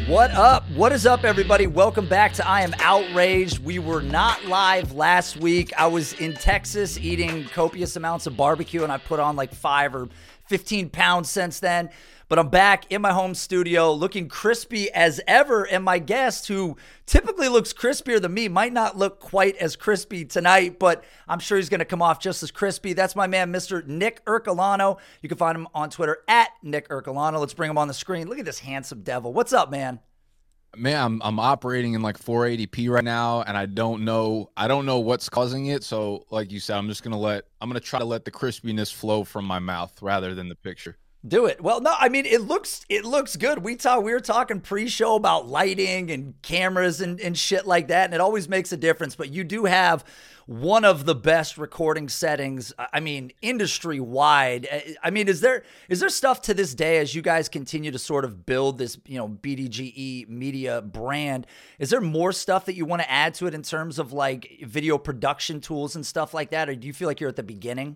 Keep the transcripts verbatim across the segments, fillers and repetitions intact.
What up? What is up, everybody? Welcome back to I Am Outraged. We were not live last week. I was in Texas eating copious amounts of barbecue, and I put on like five or fifteen pounds since then. But I'm back in my home studio looking crispy as ever, and my guest, who typically looks crispier than me, might not look quite as crispy tonight, but I'm sure he's going to come off just as crispy. That's my man, Mister Nick Ercolano. You can find him on Twitter at Nick Ercolano. Let's bring him on the screen. Look at this handsome devil. What's up, man? Man, I'm I'm operating in like four eighty p right now, and I don't know I don't know what's causing it. So, like you said, I'm just gonna let I'm gonna try to let the crispiness flow from my mouth rather than the picture. Do it. Well, no, I mean, it looks it looks good. We talk, we were talking pre-show about lighting and cameras and, and shit like that, and it always makes a difference. But you do have one of the best recording settings, I mean, industry-wide. I mean, is there is there stuff to this day as you guys continue to sort of build this, you know, B D G E media brand? Is there more stuff that you want to add to it in terms of like video production tools and stuff like that? Or do you feel like you're at the beginning?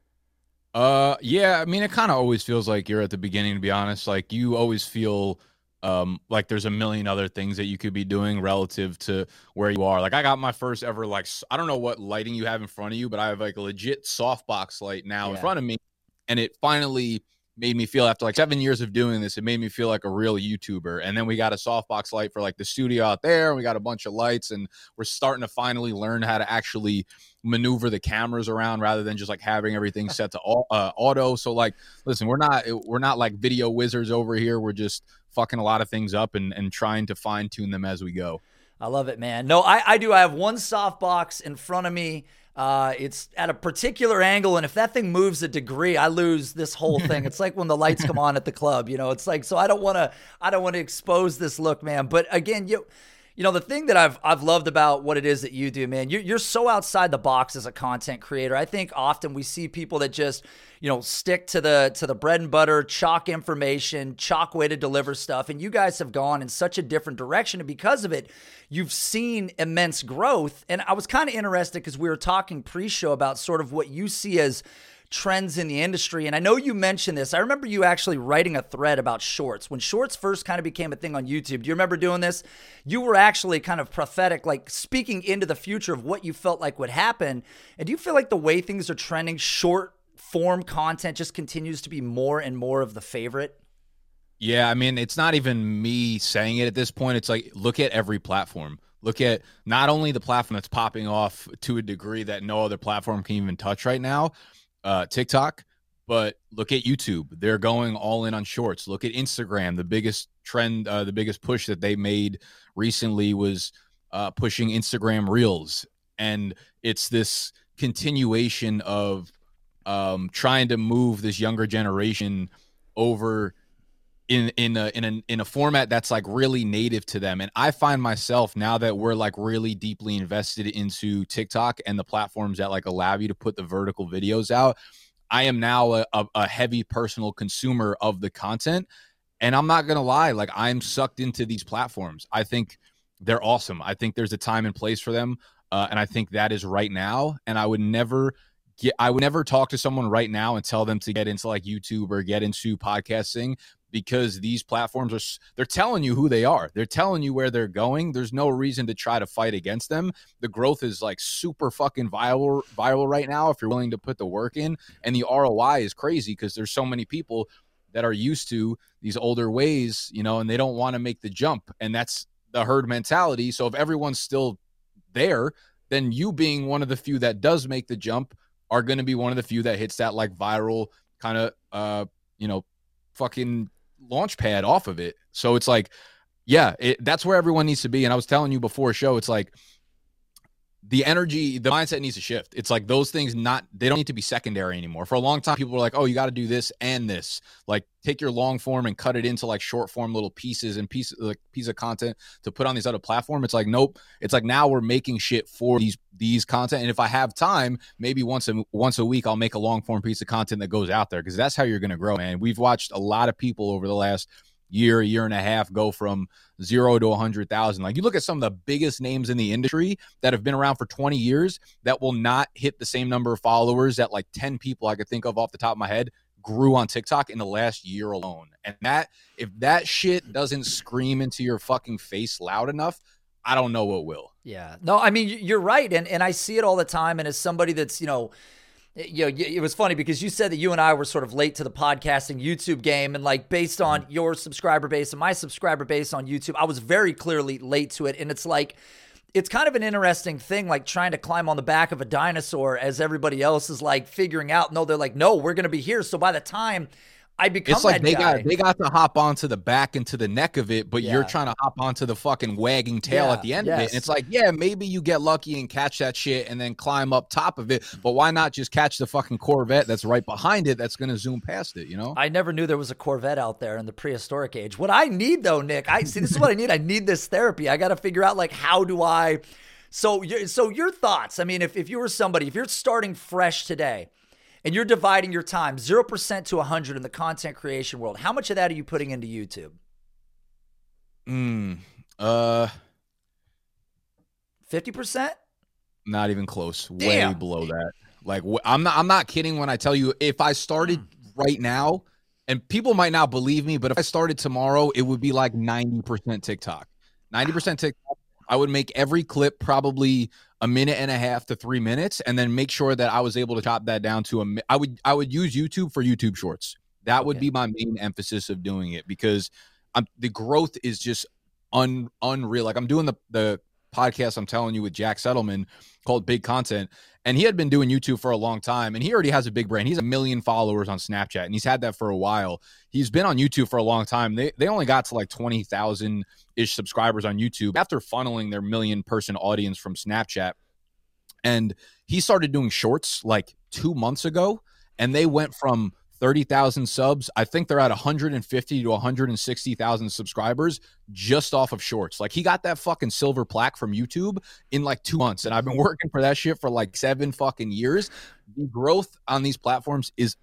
Uh, yeah, I mean, it kind of always feels like you're at the beginning, to be honest. Like, you always feel um, like there's a million other things that you could be doing relative to where you are. Like, I got my first ever, like, I don't know what lighting you have in front of you, but I have, like, a legit softbox light now Yeah. in front of me, and it finally made me feel, after, like, seven years of doing this, it made me feel like a real YouTuber. And then we got a softbox light for, like, the studio out there, and we got a bunch of lights, and we're starting to finally learn how to actually maneuver the cameras around rather than just like having everything set to uh, auto. So like, listen, we're not we're not like video wizards over here. We're just fucking a lot of things up and and trying to fine tune them as we go. I love it, man. No, I, I do. I have one softbox in front of me. Uh, it's at a particular angle, and if that thing moves a degree, I lose this whole thing. It's like when the lights come on at the club, you know. It's like, so I don't want to I don't want to expose this look, man. But again, you. You know, the thing that I've I've loved about what it is that you do, man, you're, you're so outside the box as a content creator. I think often we see people that just, you know, stick to the to the bread and butter, chalk information, chalk way to deliver stuff. And you guys have gone in such a different direction. And because of it, you've seen immense growth. And I was kind of interested because we were talking pre-show about sort of what you see as trends in the industry. And I know you mentioned this. I remember you actually writing a thread about shorts. When shorts first kind of became a thing on YouTube, do you remember doing this? You were actually kind of prophetic, like speaking into the future of what you felt like would happen. And do you feel like the way things are trending, short form content just continues to be more and more of the favorite? Yeah, I mean, it's not even me saying it at this point. It's like, look at every platform. Look at not only the platform that's popping off to a degree that no other platform can even touch right now, Uh, TikTok, but look at YouTube. They're going all in on shorts. Look at Instagram. The biggest trend, uh, the biggest push that they made recently was uh, pushing Instagram Reels. And it's this continuation of um, trying to move this younger generation over in in a, in a in a format that's like really native to them. And I find myself, now that we're like really deeply invested into TikTok and the platforms that like allow you to put the vertical videos out, I am now a, a, a heavy personal consumer of the content. And I'm not gonna lie, like, I'm sucked into these platforms. I think they're awesome. I think there's a time and place for them, uh, and I think that is right now. And I would never get I would never talk to someone right now and tell them to get into like YouTube or get into podcasting, because these platforms are, they're telling you who they are. They're telling you where they're going. There's no reason to try to fight against them. The growth is like super fucking viral, viral right now if you're willing to put the work in. And the R O I is crazy because there's so many people that are used to these older ways, you know, and they don't want to make the jump. And that's the herd mentality. So if everyone's still there, then you being one of the few that does make the jump are going to be one of the few that hits that like viral kind of, uh, you know, fucking launch pad off of it. So it's like, yeah, it, that's where everyone needs to be. And I was telling you before show, it's like the energy, the mindset needs to shift. It's like those things not, they don't need to be secondary anymore. For a long time, people were like, oh, you got to do this and this. Like, take your long form and cut it into like short form little pieces and pieces, like piece of content to put on these other platforms. It's like, nope. It's like now we're making shit for these these content. And if I have time, maybe once a once a week, I'll make a long form piece of content that goes out there, because that's how you're going to grow, man. We've watched a lot of people over the last year, year and a half go from zero to a hundred thousand. Like, you look at some of the biggest names in the industry that have been around for twenty years that will not hit the same number of followers that like ten people I could think of off the top of my head grew on TikTok in the last year alone. And that, if that shit doesn't scream into your fucking face loud enough, I don't know what will. Yeah. No, I mean, you're right. And and I see it all the time. And as somebody that's, you know, you know, it was funny because you said that you and I were sort of late to the podcasting YouTube game. And like based on your subscriber base and my subscriber base on YouTube, I was very clearly late to it. And it's like, it's kind of an interesting thing, like trying to climb on the back of a dinosaur as everybody else is like figuring out. No, they're like, no, we're going to be here. So by the time I become it's like that they guy, got they got to hop onto the back and to the neck of it, but Yeah. you're trying to hop onto the fucking wagging tail Yeah, at the end of it. yes. And it's like, yeah, maybe you get lucky and catch that shit and then climb up top of it, but why not just catch the fucking Corvette that's right behind it that's going to zoom past it, you know? I never knew there was a Corvette out there in the prehistoric age. What I need though, Nick, I see this is what I need. I need this therapy. I got to figure out like, how do I, so, your- so your thoughts, I mean, if, if you were somebody, if you're starting fresh today and you're dividing your time zero percent to one hundred in the content creation world, how much of that are you putting into YouTube? Mm, uh, fifty percent? not even close. Way Damn. below that. Like wh- I'm not I'm not kidding when I tell you, if I started right now, and people might not believe me, but if I started tomorrow, it would be like ninety percent TikTok. ninety percent TikTok. I would make every clip probably a minute and a half to three minutes, and then make sure that I was able to chop that down to a mi- I would I would use YouTube for YouTube Shorts. That would Okay. be my main emphasis of doing it, because I'm, the growth is just un, unreal. Like I'm doing the the podcast I'm telling you with Jack Settleman called Big Content, and he had been doing YouTube for a long time, and he already has a big brand. He's a million followers on Snapchat, and he's had that for a while. He's been on YouTube for a long time. They they only got to like twenty thousand ish subscribers on YouTube after funneling their million person audience from Snapchat. And he started doing shorts like two months ago, and they went from thirty thousand subs. I think they're at one hundred fifty to one hundred sixty thousand subscribers just off of shorts. Like he got that fucking silver plaque from YouTube in like two months. And I've been working for that shit for like seven fucking years. The growth on these platforms is,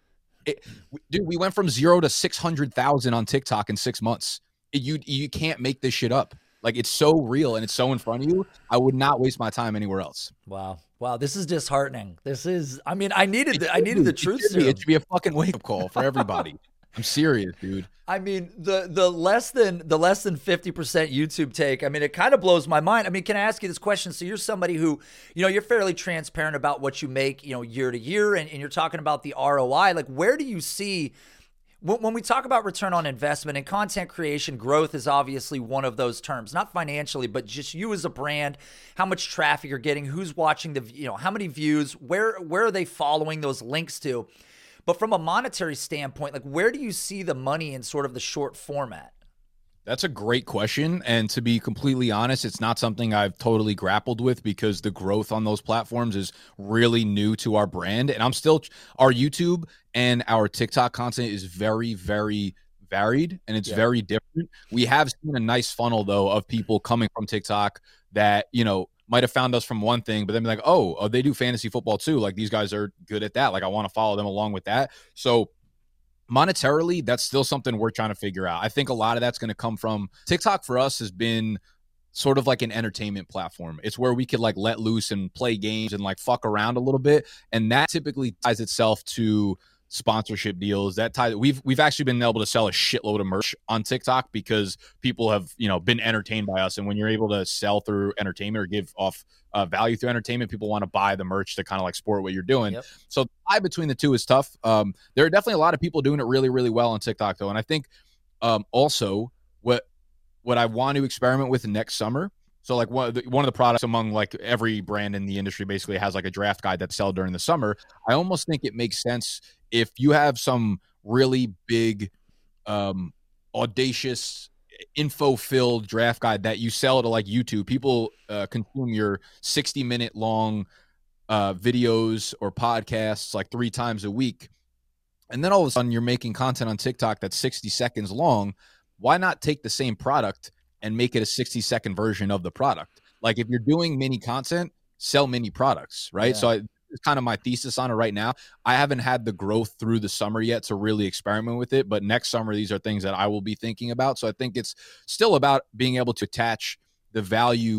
it, dude, we went from zero to six hundred thousand on TikTok in six months. It, you, you can't make this shit up. Like it's so real and it's so in front of you. I would not waste my time anywhere else. Wow. Wow. This is disheartening. This is, I mean, I needed, the, I It needed should the be. truth It should, be. serum. It should be a fucking wake up call for everybody. I'm serious, dude. I mean, the the less than the less than fifty percent YouTube take, I mean, it kind of blows my mind. I mean, can I ask you this question? So you're somebody who, you know, you're fairly transparent about what you make, you know, year to year, and, and you're talking about the R O I. Like, where do you see, when, when we talk about return on investment and content creation, growth is obviously one of those terms, not financially, but just you as a brand, how much traffic you're getting, who's watching the, you know, how many views, where where are they following those links to? But from a monetary standpoint, like where do you see the money in sort of the short format? That's a great question. And to be completely honest, it's not something I've totally grappled with, because the growth on those platforms is really new to our brand. And I'm still, our YouTube and our TikTok content is very, very varied, and it's Yeah. very different. We have seen a nice funnel though of people coming from TikTok that, you know, might have found us from one thing, but then be like, oh, oh, they do fantasy football too. Like these guys are good at that. Like I want to follow them along with that. So monetarily, that's still something we're trying to figure out. I think a lot of that's going to come from TikTok. For us has been sort of like an entertainment platform. It's where we could like let loose and play games and like fuck around a little bit. And that typically ties itself to sponsorship deals. That ties, we've we've actually been able to sell a shitload of merch on TikTok because people have, you know, been entertained by us. And when you're able to sell through entertainment or give off uh, value through entertainment, people want to buy the merch to kind of like support what you're doing. Yep. So the tie between the two is tough. Um, there are definitely a lot of people doing it really, really well on TikTok though. And I think um, also what what I want to experiment with next summer. So like one of, the, one of the products among like every brand in the industry basically has like a draft guide that's sell during the summer. I almost think it makes sense if you have some really big, um, audacious, info-filled draft guide that you sell to like YouTube. People uh, consume your sixty minute long uh, videos or podcasts like three times a week. And then all of a sudden you're making content on TikTok that's sixty seconds long. Why not take the same product and make it a sixty second version of the product? Like if you're doing mini content, sell mini products, right? Yeah. So I, it's kind of my thesis on it right now. I haven't had the growth through the summer yet to really experiment with it, but next summer, these are things that I will be thinking about. So I think it's still about being able to attach the value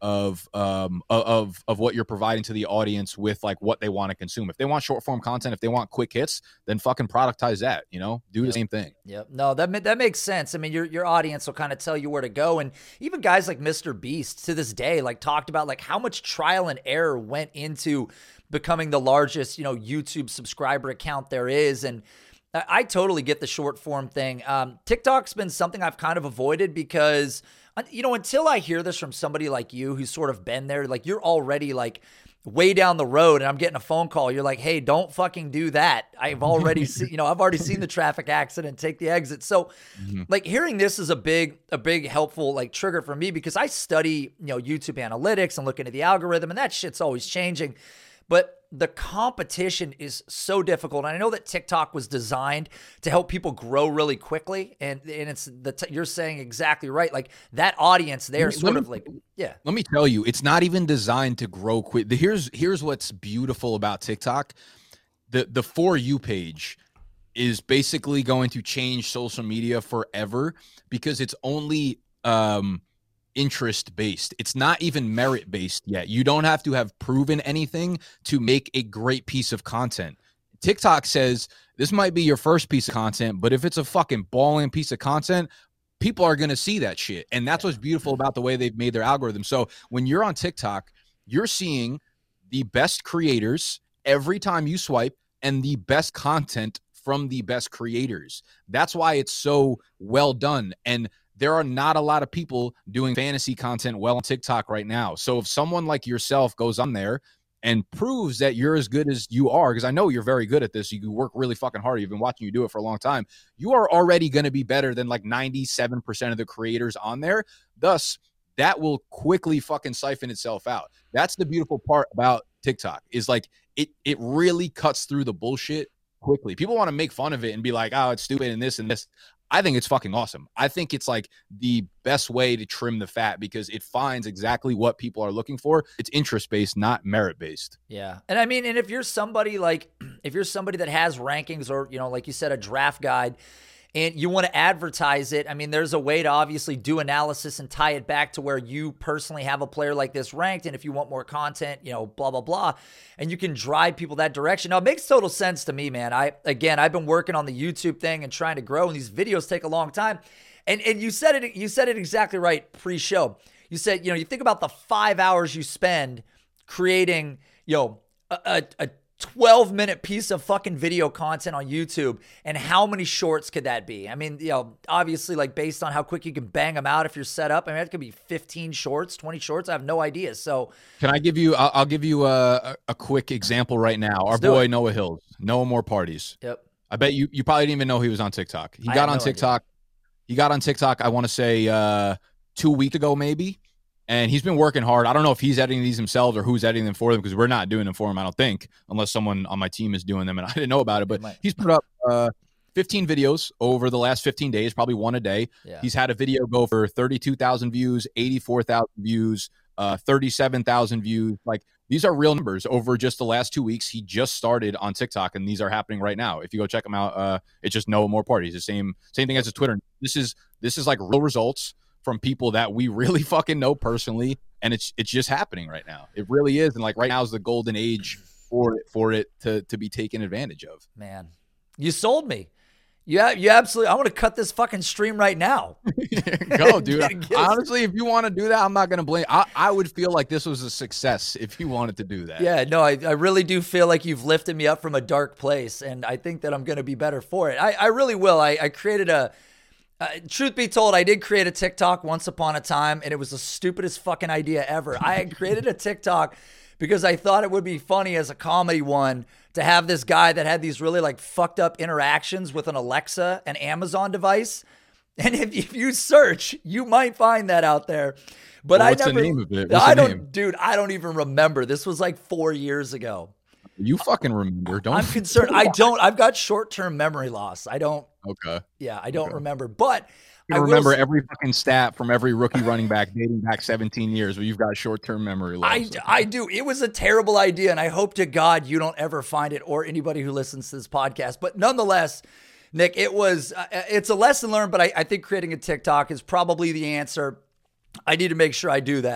of um of of what you're providing to the audience with like what they want to consume. If they want short form content, if they want quick hits, then fucking productize that, you know, do yep. the same thing. Yep. No, that that makes sense. I mean, your your audience will kind of tell you where to go. And even guys like Mister Beast to this day, like talked about like how much trial and error went into becoming the largest, you know, YouTube subscriber account there is. And I, I totally get the short form thing. Um, TikTok's been something I've kind of avoided because, you know, until I hear this from somebody like you who's sort of been there, like you're already like way down the road and I'm getting a phone call. You're like, hey, don't fucking do that. I've already seen, you know, I've already seen the traffic accident, take the exit. So mm-hmm. like hearing this is a big, a big helpful like trigger for me because I study, you know, YouTube analytics and looking at the algorithm and that shit's always changing. But the competition is so difficult. And I know that TikTok was designed to help people grow really quickly. And, and it's the, t- you're saying exactly right. Like that audience there sort me, of like, yeah. Let me tell you, it's not even designed to grow quick. Here's, here's what's beautiful about TikTok. The, the For You page is basically going to change social media forever because it's only, um, interest based. It's not even merit based yet. You don't have to have proven anything to make a great piece of content. TikTok says this might be your first piece of content, but if it's a fucking balling piece of content, people are going to see that shit. And that's what's beautiful about the way they've made their algorithm. So when you're on TikTok, you're seeing the best creators every time you swipe and the best content from the best creators. That's why it's so well done. And there are not a lot of people doing fantasy content well on TikTok right now. So if someone like yourself goes on there and proves that you're as good as you are, because I know you're very good at this, you work really fucking hard, you've been watching you do it for a long time, you are already going to be better than like ninety-seven percent of the creators on there. Thus, that will quickly fucking siphon itself out. That's the beautiful part about TikTok is like it it really cuts through the bullshit quickly. People want to make fun of it and be like, oh, it's stupid and this and this. I think it's fucking awesome. I think it's like the best way to trim the fat because it finds exactly what people are looking for. It's interest-based, not merit-based. Yeah. And I mean, and if you're somebody like, if you're somebody that has rankings or, you know, like you said, a draft guide, and you want to advertise it, I mean, there's a way to obviously do analysis and tie it back to where you personally have a player like this ranked. And if you want more content, you know, blah, blah, blah, and you can drive people that direction. Now, it makes total sense to me, man. I, again, I've been working on the YouTube thing and trying to grow, and these videos take a long time. And and you said it, you said it exactly right pre-show. You said, you know, you think about the five hours you spend creating, you know, a, a, a twelve minute piece of fucking video content on YouTube, and how many shorts could that be? I mean, you know, obviously like based on how quick you can bang them out if you're set up, I mean, it could be fifteen shorts, twenty shorts. I have no idea. So can I give you, I'll, I'll give you a, a quick example right now. Our boy, Noah Hills, No More Parties. Yep. I bet you, you probably didn't even know he was on TikTok. He got on no TikTok. Idea. He got on TikTok. I want to say uh, two weeks ago, maybe. And he's been working hard. I don't know if he's editing these himself or who's editing them for them because we're not doing them for him, I don't think, unless someone on my team is doing them and I didn't know about it. But he's put up uh, fifteen videos over the last fifteen days, probably one a day. Yeah. He's had a video go for thirty-two thousand views, eighty-four thousand views, uh, thirty-seven thousand views. Like these are real numbers over just the last two weeks. He just started on TikTok and these are happening right now. If you go check him out, uh, it's just No More Parties. The same same thing as his Twitter. This is this is like real results from people that we really fucking know personally, and it's it's just happening right now. It really is, and like right now is the golden age for it for it to to be taken advantage of. Man, you sold me. Yeah, you absolutely. I want to cut this fucking stream right now. Go, dude. get, get Honestly, if you want to do that, I'm not gonna blame. I I would feel like this was a success if you wanted to do that. Yeah, no, I I really do feel like you've lifted me up from a dark place, and I think that I'm gonna be better for it. I I really will. I I created a. Uh, truth be told, I did create a TikTok once upon a time, and it was the stupidest fucking idea ever. I had created a TikTok because I thought it would be funny as a comedy one to have this guy that had these really like fucked up interactions with an Alexa and Amazon device. And if, if you search, you might find that out there. But well, I what's never. the name of it? What's I the don't, name? dude. I don't even remember. This was like four years ago. You fucking remember? Don't. I'm concerned. I don't. I've got short-term memory loss. I don't. Okay. Yeah, I don't okay. remember. But I remember will, every fucking stat from every rookie running back dating back seventeen years, but you've got short-term memory loss. I, I do. It was a terrible idea, and I hope to God you don't ever find it, or anybody who listens to this podcast. But nonetheless, Nick, it was. Uh, it's a lesson learned, but I, I think creating a TikTok is probably the answer. I need to make sure I do that.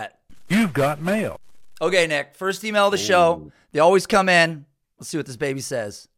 You've got mail. Okay, Nick, first email of the show. Ooh. They always come in. Let's see what this baby says.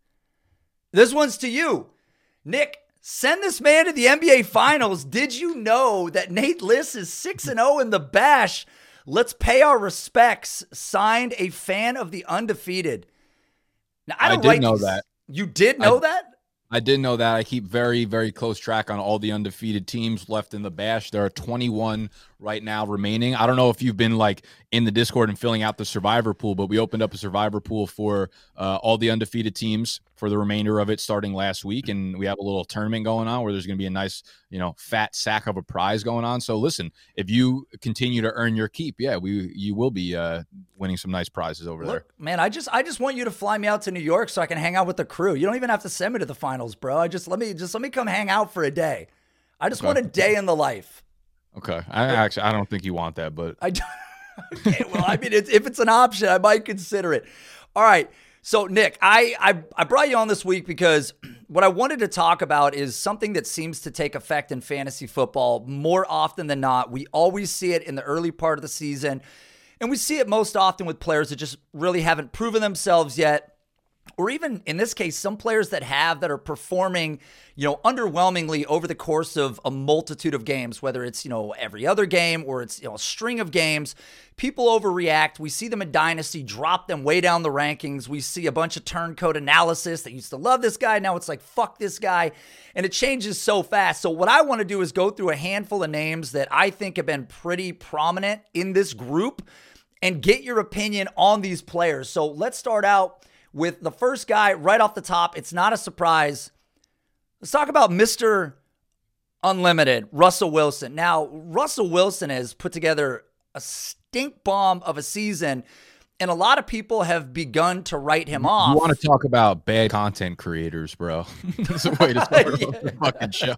This one's to you. Nick, send this man to the N B A Finals. Did you know that Nate Liss is six and oh in the Bash? Let's pay our respects. Signed, a fan of the undefeated. Now, I don't I did write know these. that. You did know I, that? I did know that. I keep very, very close track on all the undefeated teams left in the Bash. There are twenty-one right now remaining. I don't know if you've been like in the Discord and filling out the survivor pool, but we opened up a survivor pool for uh, all the undefeated teams for the remainder of it starting last week. And we have a little tournament going on where there's going to be a nice, you know, fat sack of a prize going on. So listen, if you continue to earn your keep, yeah, we you will be uh, winning some nice prizes over Look, there. man, I just I just want you to fly me out to New York so I can hang out with the crew. You don't even have to send me to the finals, bro. I just let me just let me come hang out for a day. I just Okay. want a day in the life. Okay. I actually, I don't think you want that, but I don't, okay, well, I mean, it's, if it's an option, I might consider it. All right. So, Nick, I, I I brought you on this week because what I wanted to talk about is something that seems to take effect in fantasy football more often than not. We always see it in the early part of the season, and we see it most often with players that just really haven't proven themselves yet. Or even in this case, some players that have that are performing, you know, underwhelmingly over the course of a multitude of games, whether it's, you know, every other game or it's, you know, a string of games. People overreact. We see them in Dynasty, drop them way down the rankings. We see a bunch of turncoat analysis that used to love this guy. Now it's like, fuck this guy. And it changes so fast. So what I want to do is go through a handful of names that I think have been pretty prominent in this group and get your opinion on these players. So let's start out with the first guy right off the top. It's not a surprise. Let's talk about Mister Unlimited, Russell Wilson. Now, Russell Wilson has put together a stink bomb of a season, and a lot of people have begun to write him off. you want to talk about bad content creators, bro. That's a way to start Yeah. off the fucking show.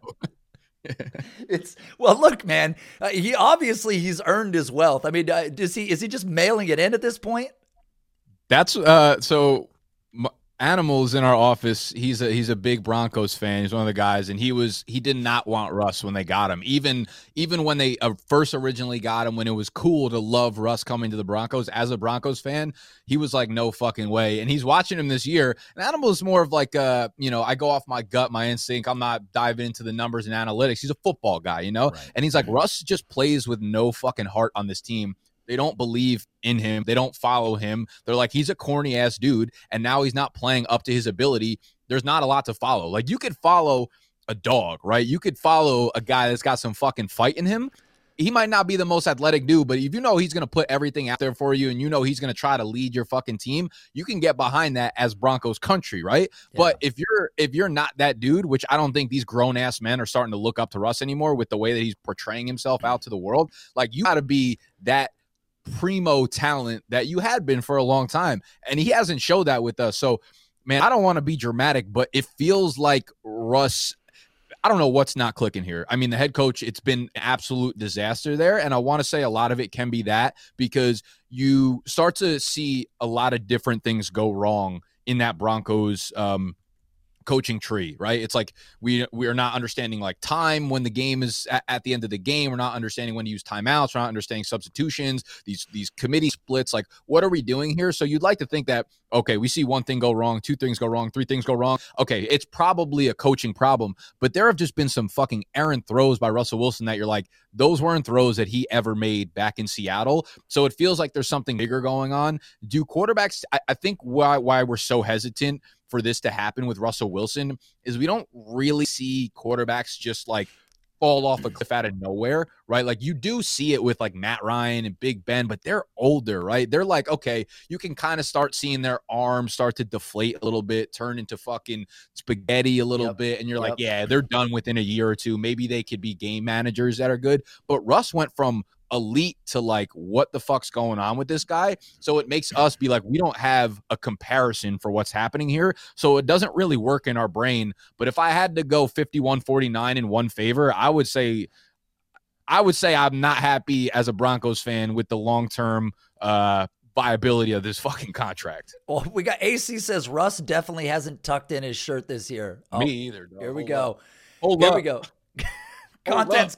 It's well, look, man. Uh, he obviously he's earned his wealth. I mean, uh, is he is he just mailing it in at this point? That's uh so m- Animals in our office. He's a he's a big Broncos fan. He's one of the guys, and he was he did not want Russ when they got him. Even even when they uh, first originally got him, when it was cool to love Russ coming to the Broncos as a Broncos fan, he was like, no fucking way. And he's watching him this year. And Animals is more of like uh you know I go off my gut, my instinct. I'm not diving into the numbers and analytics. He's a football guy, you know. Right. And he's like, Russ just plays with no fucking heart on this team. They don't believe in him. They don't follow him. They're like, he's a corny ass dude. And now he's not playing up to his ability. There's not a lot to follow. Like, you could follow a dog, right? You could follow a guy that's got some fucking fight in him. He might not be the most athletic dude, but if you know he's going to put everything out there for you and you know he's going to try to lead your fucking team, you can get behind that as Broncos country, right? Yeah. But if you're if you're not that dude, which I don't think these grown-ass men are starting to look up to Russ anymore with the way that he's portraying himself out to the world, like, you got to be that primo talent that you had been for a long time, and he hasn't showed that with us. So, man, I don't want to be dramatic, but it feels like Russ, I don't know what's not clicking here. I mean, the head coach, it's been an absolute disaster there, and I want to say a lot of it can be that, because you start to see a lot of different things go wrong in that Broncos um coaching tree, right? It's like we we are not understanding like time when the game is at, at the end of the game. We're not understanding when to use timeouts. We're not understanding substitutions, these these committee splits. Like, what are we doing here? So you'd like to think that, okay, we see one thing go wrong, two things go wrong, three things go wrong. Okay, it's probably a coaching problem, but there have just been some fucking errant throws by Russell Wilson that you're like, those weren't throws that he ever made back in Seattle. So it feels like there's something bigger going on. Do quarterbacks, I, I think why why we're so hesitant for this to happen with Russell Wilson is we don't really see quarterbacks just like fall off a cliff out of nowhere, right? Like, you do see it with like Matt Ryan and Big Ben, but they're older, right? They're like, okay, you can kind of start seeing their arms start to deflate a little bit, turn into fucking spaghetti a little Yep. bit. And you're Yep. like, yeah, they're done within a year or two. Maybe they could be game managers that are good. But Russ went from elite to like, what the fuck's going on with this guy? So it makes us be like, we don't have a comparison for what's happening here. So it doesn't really work in our brain. But if I had to go fifty-one forty-nine in one favor, I would say, I would say I'm not happy as a Broncos fan with the long-term uh, viability of this fucking contract. Well, we got A C says Russ definitely hasn't tucked in his shirt this year. Oh, Me either. Dog. here we Hold go. up. Hold Here up. we go. Hold Content's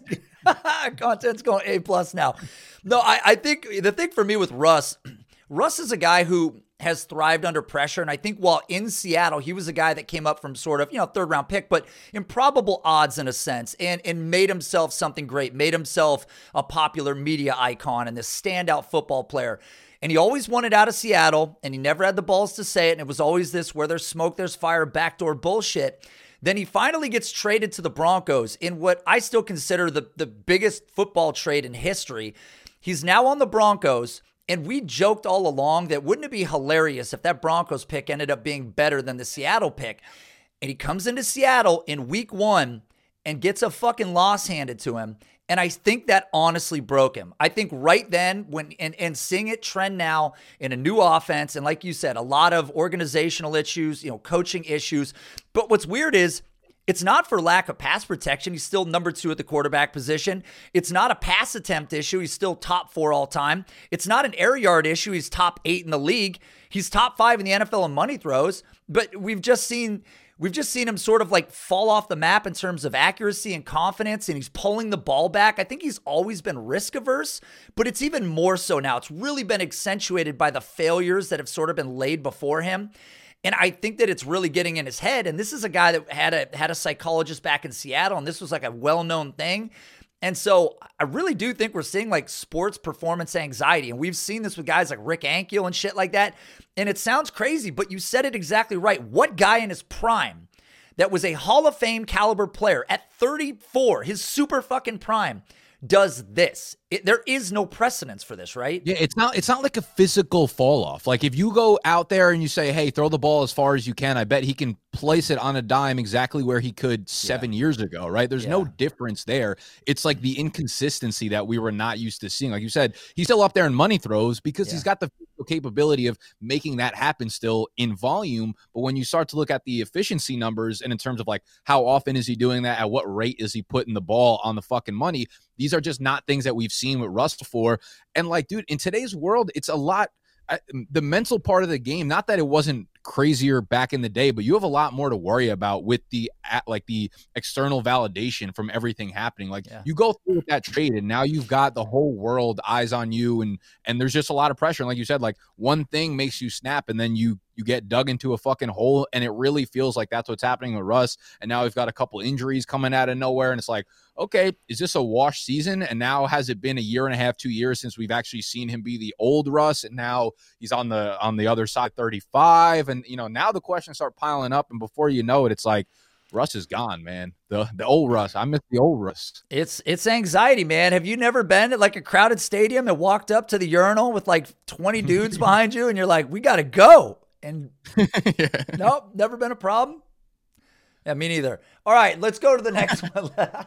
Content's going A plus now. No, I, I think the thing for me with Russ, Russ is a guy who has thrived under pressure. And I think while in Seattle, he was a guy that came up from sort of, you know, third round pick, but improbable odds in a sense, and, and made himself something great, made himself a popular media icon and this standout football player. And he always wanted out of Seattle, and he never had the balls to say it. And it was always this, where there's smoke, there's fire, backdoor bullshit. Then he finally gets traded to the Broncos in what I still consider the, the biggest football trade in history. He's now on the Broncos. And we joked all along that wouldn't it be hilarious if that Broncos pick ended up being better than the Seattle pick? And he comes into Seattle in week one and gets a fucking loss handed to him. And I think that honestly broke him. I think right then, when and, and seeing it trend now in a new offense, and like you said, a lot of organizational issues, you know, coaching issues. But what's weird is, it's not for lack of pass protection. He's still number two at the quarterback position. It's not a pass attempt issue. He's still top four all time. It's not an air yard issue. He's top eight in the league. He's top five in the N F L in money throws. But we've just seen we've just seen him sort of like fall off the map in terms of accuracy and confidence, and he's pulling the ball back. I think he's always been risk averse, but it's even more so now. It's really been accentuated by the failures that have sort of been laid before him. And I think that it's really getting in his head. And this is a guy that had a had a psychologist back in Seattle, and this was like a well-known thing. And so I really do think we're seeing like sports performance anxiety. And we've seen this with guys like Rick Ankiel and shit like that. And it sounds crazy, but you said it exactly right. What guy in his prime that was a Hall of Fame caliber player at thirty-four, his super fucking prime, does this? It, there is no precedence for this, right? Yeah, it's not it's not like a physical fall off. Like if you go out there and you say, hey, throw the ball as far as you can, I bet he can place it on a dime exactly where he could seven yeah. years ago, right? There's yeah. no difference there. It's like the inconsistency that we were not used to seeing. Like you said, he's still up there in money throws because yeah. he's got the capability of making that happen still in volume. But when you start to look at the efficiency numbers and in terms of like how often is he doing that, at what rate is he putting the ball on the fucking money, these are just not things that we've seen with Russ before. And like, dude, in today's world, it's a lot. Uh, the mental part of the game, not that it wasn't crazier back in the day, but you have a lot more to worry about with the at, like the external validation from everything happening. Like yeah. you go through with that trade, and now you've got the whole world eyes on you, and and there's just a lot of pressure. And like you said, like one thing makes you snap, and then you you get dug into a fucking hole, and it really feels like that's what's happening with Russ. And now we've got a couple injuries coming out of nowhere, and it's like, okay, is this a wash season? And now has it been a year and a half, two years since we've actually seen him be the old Russ, and now he's on the on the other side, thirty-five, and you know now the questions start piling up, and before you know it, it's like Russ is gone, man. The the old Russ. I miss the old Russ. It's it's anxiety, man. Have you never been at like a crowded stadium and walked up to the urinal with like twenty dudes behind you, and you're like, we got to go? And yeah. Nope, never been a problem. Yeah, me neither. All right, let's go to the next one.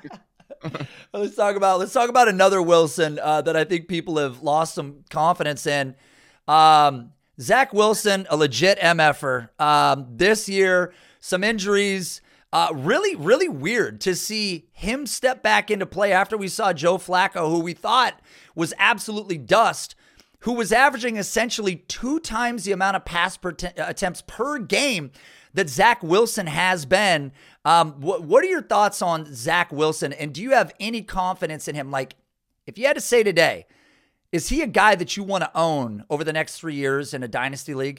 let's talk about let's talk about another Wilson uh, that I think people have lost some confidence in. Um, Zach Wilson, a legit M F-er. Um, this year, some injuries. Uh, really, really weird to see him step back into play after we saw Joe Flacco, who we thought was absolutely dust, who was averaging essentially two times the amount of pass per t- attempts per game that Zach Wilson has been. Um, wh- what are your thoughts on Zach Wilson? And do you have any confidence in him? Like, if you had to say today, is he a guy that you want to own over the next three years in a dynasty league?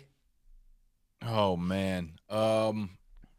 Oh, man. Um,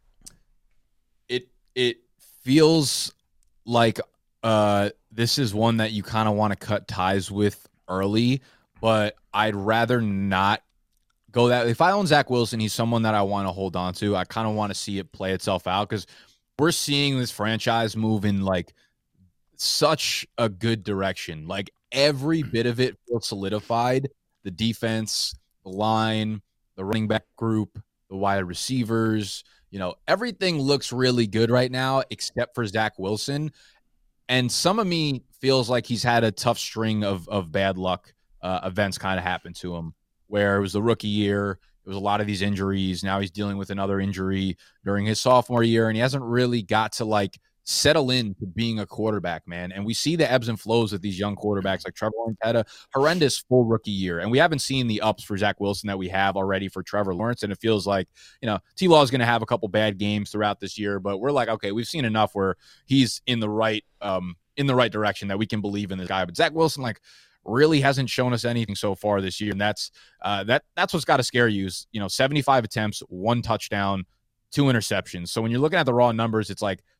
it it feels like uh, this is one that you kind of want to cut ties with early, but I'd rather not go that. If I own Zach Wilson, he's someone that I want to hold on to. I kind of want to see it play itself out because we're seeing this franchise move in like such a good direction. Like every bit of it feels solidified. The defense, the line, the running back group, the wide receivers, you know, everything looks really good right now except for Zach Wilson. And some of me feels like he's had a tough string of of bad luck uh, events kind of happen to him, where it was the rookie year, it was a lot of these injuries. Now he's dealing with another injury during his sophomore year, and he hasn't really got to like settle into being a quarterback, man. And we see the ebbs and flows with these young quarterbacks like Trevor Lawrence had a horrendous full rookie year. And we haven't seen the ups for Zach Wilson that we have already for Trevor Lawrence. And it feels like, you know, T-Law is going to have a couple bad games throughout this year, but we're like, okay, we've seen enough where he's in the right, um, in the right direction, that we can believe in this guy. But Zach Wilson, like, really hasn't shown us anything so far this year. And that's uh, that that's what's got to scare you is, you know, seventy-five attempts, one touchdown, two interceptions. So when you're looking at the raw numbers, it's like,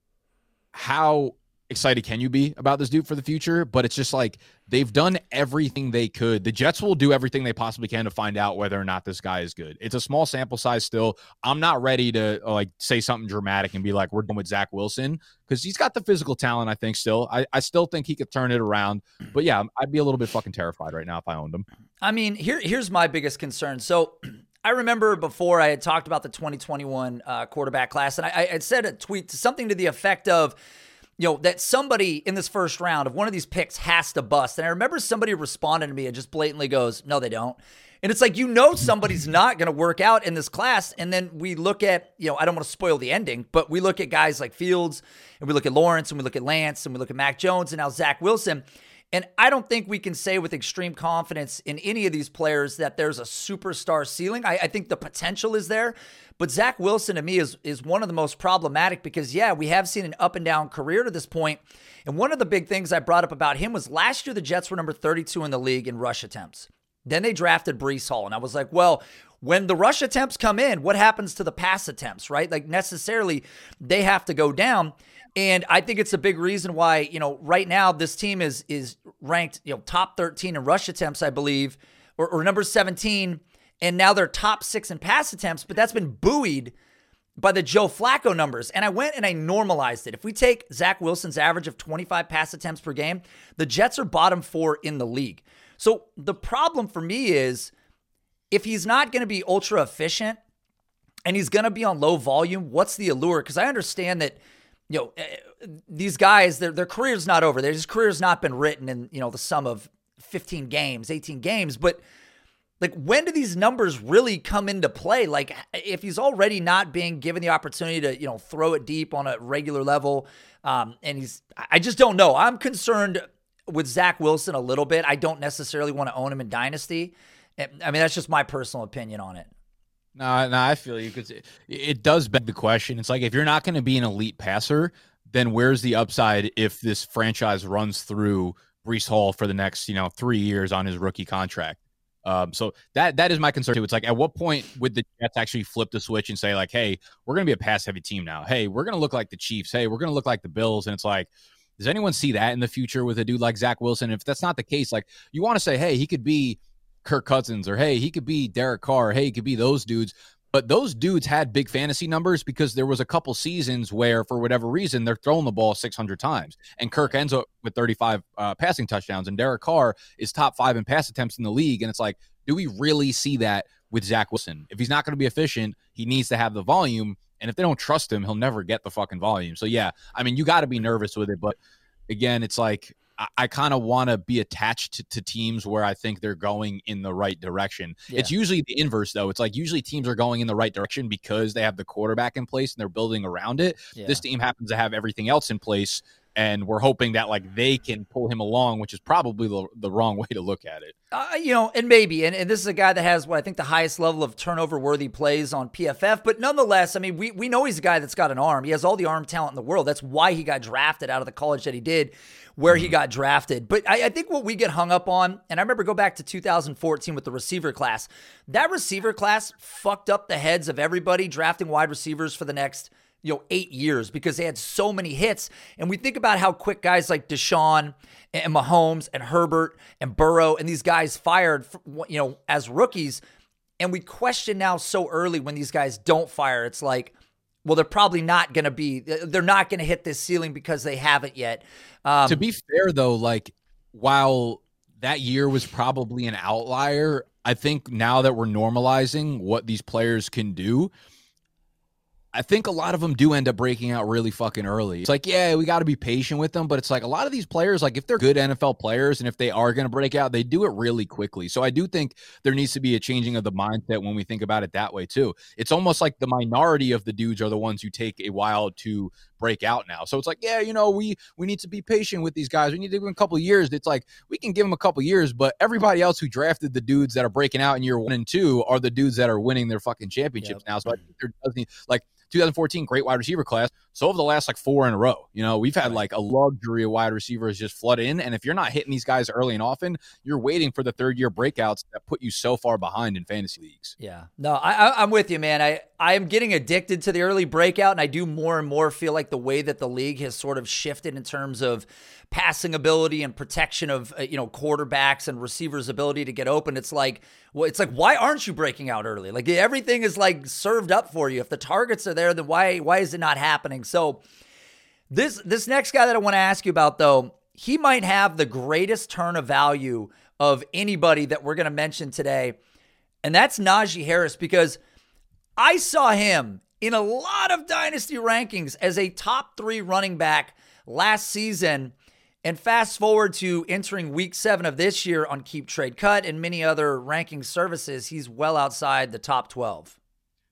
how excited can you be about this dude for the future? But it's just like, they've done everything they could. The Jets will do everything they possibly can to find out whether or not this guy is good. It's a small sample size still. I'm not ready to uh, like say something dramatic and be like, we're done with Zach Wilson, because he's got the physical talent, I think, still. I, I still think he could turn it around. But yeah, I'd be a little bit fucking terrified right now if I owned him. I mean, here here's my biggest concern. So I remember before I had talked about the twenty twenty-one uh, quarterback class, and I, I had said a tweet to something to the effect of, you know, that somebody in this first round of one of these picks has to bust. And I remember somebody responded to me and just blatantly goes, no, they don't. And it's like, you know, somebody's not going to work out in this class. And then we look at, you know, I don't want to spoil the ending, but we look at guys like Fields, and we look at Lawrence, and we look at Lance, and we look at Mac Jones, and now Zach Wilson. And I don't think we can say with extreme confidence in any of these players that there's a superstar ceiling. I, I think the potential is there. But Zach Wilson, to me, is, is one of the most problematic because, yeah, we have seen an up and down career to this point. And one of the big things I brought up about him was last year the Jets were number thirty-two in the league in rush attempts. Then they drafted Breece Hall. And I was like, well, when the rush attempts come in, what happens to the pass attempts, right? Like necessarily they have to go down. And I think it's a big reason why, you know, right now this team is is ranked, you know, top thirteen in rush attempts, I believe, or, or number seventeen. And now they're top six in pass attempts, but that's been buoyed by the Joe Flacco numbers. And I went and I normalized it. If we take Zach Wilson's average of twenty-five pass attempts per game, the Jets are bottom four in the league. So the problem for me is if he's not going to be ultra efficient and he's going to be on low volume, what's the allure? Because I understand that, you know, these guys, their their career's not over. Their career's not been written in, you know, the sum of fifteen games, eighteen games. But like, when do these numbers really come into play? Like, if he's already not being given the opportunity to, you know, throw it deep on a regular level, um, and he's, I just don't know. I'm concerned with Zach Wilson a little bit. I don't necessarily want to own him in Dynasty. I mean, that's just my personal opinion on it. No, no, I feel you, because it, it does beg the question. It's like, if you're not going to be an elite passer, then where's the upside if this franchise runs through Breece Hall for the next, you know, three years on his rookie contract? Um, so that that is my concern too. It's like, at what point would the Jets actually flip the switch and say like, hey, we're going to be a pass heavy team now. Hey, we're going to look like the Chiefs. Hey, we're going to look like the Bills. And it's like, does anyone see that in the future with a dude like Zach Wilson? If that's not the case, like, you want to say, hey, he could be Kirk Cousins, or hey, he could be Derek Carr. Hey, he could be those dudes. But those dudes had big fantasy numbers because there was a couple seasons where, for whatever reason, they're throwing the ball six hundred times. And Kirk ends up with thirty-five uh, passing touchdowns. And Derek Carr is top five in pass attempts in the league. And it's like, do we really see that with Zach Wilson? If he's not going to be efficient, he needs to have the volume. And if they don't trust him, he'll never get the fucking volume. So, yeah, I mean, you got to be nervous with it. But, again, it's like, I kind of want to be attached to, to teams where I think they're going in the right direction. Yeah. It's usually the inverse, though. It's like usually teams are going in the right direction because they have the quarterback in place and they're building around it. Yeah. This team happens to have everything else in place, and we're hoping that like they can pull him along, which is probably the, the wrong way to look at it. Uh, you know, and maybe, and, and this is a guy that has what I think the highest level of turnover-worthy plays on P F F, but nonetheless, I mean, we we know he's a guy that's got an arm. He has all the arm talent in the world. That's why he got drafted out of the college that he did, where mm-hmm. he got drafted. But I, I think what we get hung up on, and I remember go back to two thousand fourteen with the receiver class, that receiver class fucked up the heads of everybody drafting wide receivers for the next, you know, eight years because they had so many hits. And we think about how quick guys like Deshaun and Mahomes and Herbert and Burrow and these guys fired, you know, as rookies. And we question now so early when these guys don't fire. It's like, well, they're probably not going to be, they're not going to hit this ceiling because they haven't yet. Um, to be fair, though, like, while that year was probably an outlier, I think now that we're normalizing what these players can do, I think a lot of them do end up breaking out really fucking early. It's like, yeah, we got to be patient with them, but it's like a lot of these players, like if they're good N F L players and if they are going to break out, they do it really quickly. So I do think there needs to be a changing of the mindset when we think about it that way too. It's almost like the minority of the dudes are the ones who take a while to break out now. So it's like, yeah, you know, we we need to be patient with these guys. We need to give them a couple of years. It's like we can give them a couple of years, but everybody else who drafted the dudes that are breaking out in year one and two are the dudes that are winning their fucking championships yep. now. So I think there doesn't like twenty fourteen, great wide receiver class. So over the last like four in a row, you know, we've had like a luxury of wide receivers just flood in. And if you're not hitting these guys early and often, you're waiting for the third year breakouts that put you so far behind in fantasy leagues. Yeah, no, I, I, I'm with you, man. I, I'm getting addicted to the early breakout, and I do more and more feel like the way that the league has sort of shifted in terms of passing ability and protection of, uh, you know, quarterbacks and receivers' ability to get open. It's like, well, it's like, why aren't you breaking out early? Like everything is like served up for you. If the targets are there, then why, why is it not happening? So this, this next guy that I want to ask you about though, he might have the greatest turn of value of anybody that we're going to mention today. And that's Najee Harris, because I saw him in a lot of dynasty rankings as a top three running back last season. And fast forward to entering week seven of this year on Keep Trade Cut and many other ranking services, he's well outside the top twelve.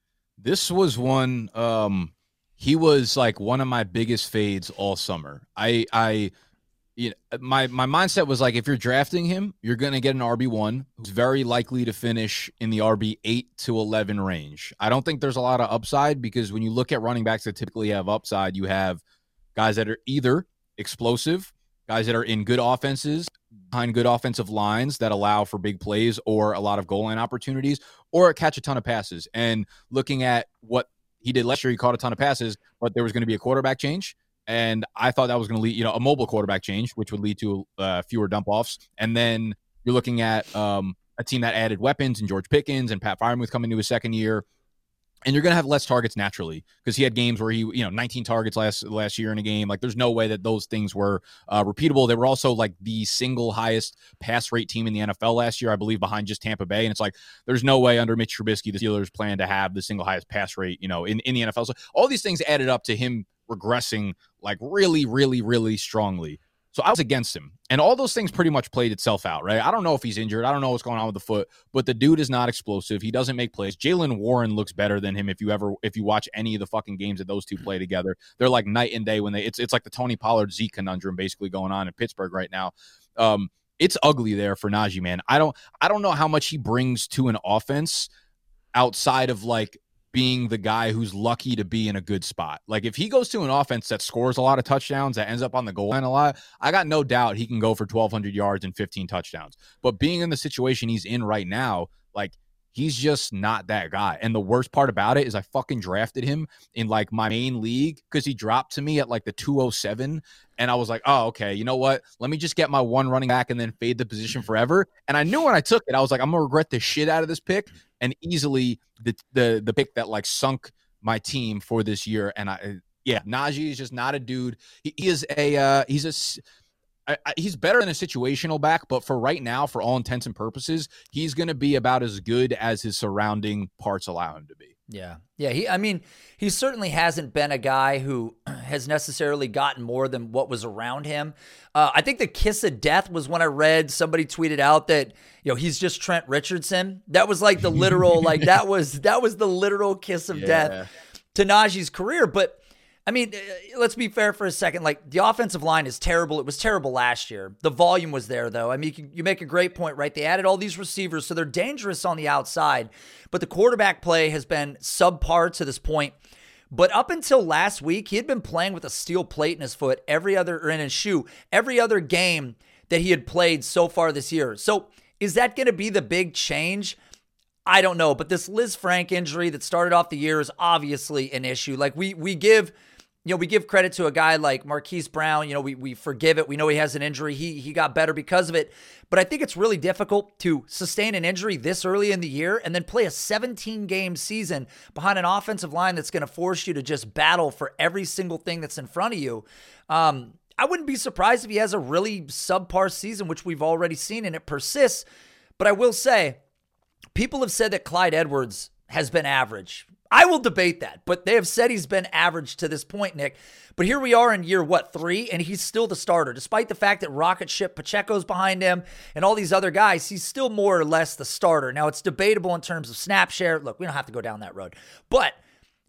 This was one, um, he was like one of my biggest fades all summer. I, I, you know, my, my mindset was like, if you're drafting him, you're going to get an R B one who's very likely to finish in the R B eight to eleven range. I don't think there's a lot of upside, because when you look at running backs that typically have upside, you have guys that are either explosive, guys that are in good offenses, behind good offensive lines that allow for big plays or a lot of goal line opportunities, or catch a ton of passes. And looking at what he did last year, he caught a ton of passes, but there was going to be a quarterback change. And I thought that was going to lead, you know, a mobile quarterback change, which would lead to uh, fewer dump offs. And then you're looking at um, a team that added weapons and George Pickens and Pat Freiermuth coming to his second year. And you're going to have less targets naturally, because he had games where he, you know, nineteen targets last last year in a game. Like, there's no way that those things were uh, repeatable. They were also like the single highest pass rate team in the N F L last year, I believe, behind just Tampa Bay. And it's like, there's no way under Mitch Trubisky the Steelers plan to have the single highest pass rate, you know, in, in the N F L. So all these things added up to him regressing like really, really, really strongly. So I was against him. And all those things pretty much played itself out, right? I don't know if he's injured. I don't know what's going on with the foot, but the dude is not explosive. He doesn't make plays. Jaylen Warren looks better than him if you ever if you watch any of the fucking games that those two play together. They're like night and day when they it's it's like the Tony Pollard Zeke conundrum basically going on in Pittsburgh right now. Um, it's ugly there for Najee, man. I don't I don't know how much he brings to an offense outside of like being the guy who's lucky to be in a good spot. Like, if he goes to an offense that scores a lot of touchdowns, that ends up on the goal line a lot, I got no doubt he can go for twelve hundred yards and fifteen touchdowns. But being in the situation he's in right now, like, he's just not that guy. And the worst part about it is I fucking drafted him in like my main league because he dropped to me at like the two oh seven. And I was like, oh, okay, you know what? Let me just get my one running back and then fade the position forever. And I knew when I took it, I was like, I'm going to regret the shit out of this pick. And easily the, the, the pick that like sunk my team for this year. And I, yeah, Najee is just not a dude. He, he is a, uh, he's a, I, I, he's better than a situational back, but for right now, for all intents and purposes, he's going to be about as good as his surrounding parts allow him to be. Yeah. Yeah. He, I mean, he certainly hasn't been a guy who has necessarily gotten more than what was around him. Uh, I think the kiss of death was when I read somebody tweeted out that, you know, he's just Trent Richardson. That was like the literal, like that was, that was the literal kiss of yeah. death to Najee's career. But I mean, let's be fair for a second. Like, the offensive line is terrible. It was terrible last year. The volume was there, though. I mean, you make a great point, right? They added all these receivers, so they're dangerous on the outside. But the quarterback play has been subpar to this point. But up until last week, he had been playing with a steel plate in his foot every other, or in his shoe, every other game that he had played so far this year. So is that going to be the big change? I don't know. But this Liz Frank injury that started off the year is obviously an issue. Like, we we give... You know, we give credit to a guy like Marquise Brown. You know, we we forgive it. We know he has an injury. He he got better because of it. But I think it's really difficult to sustain an injury this early in the year and then play a seventeen-game season behind an offensive line that's going to force you to just battle for every single thing that's in front of you. Um, I wouldn't be surprised if he has a really subpar season, which we've already seen, and it persists. But I will say, people have said that Clyde Edwards has been average. I will debate that, but they have said he's been average to this point, Nick. But here we are in year, what, three, and he's still the starter. Despite the fact that rocket ship Pacheco's behind him and all these other guys, he's still more or less the starter. Now, it's debatable in terms of snap share. Look, we don't have to go down that road. But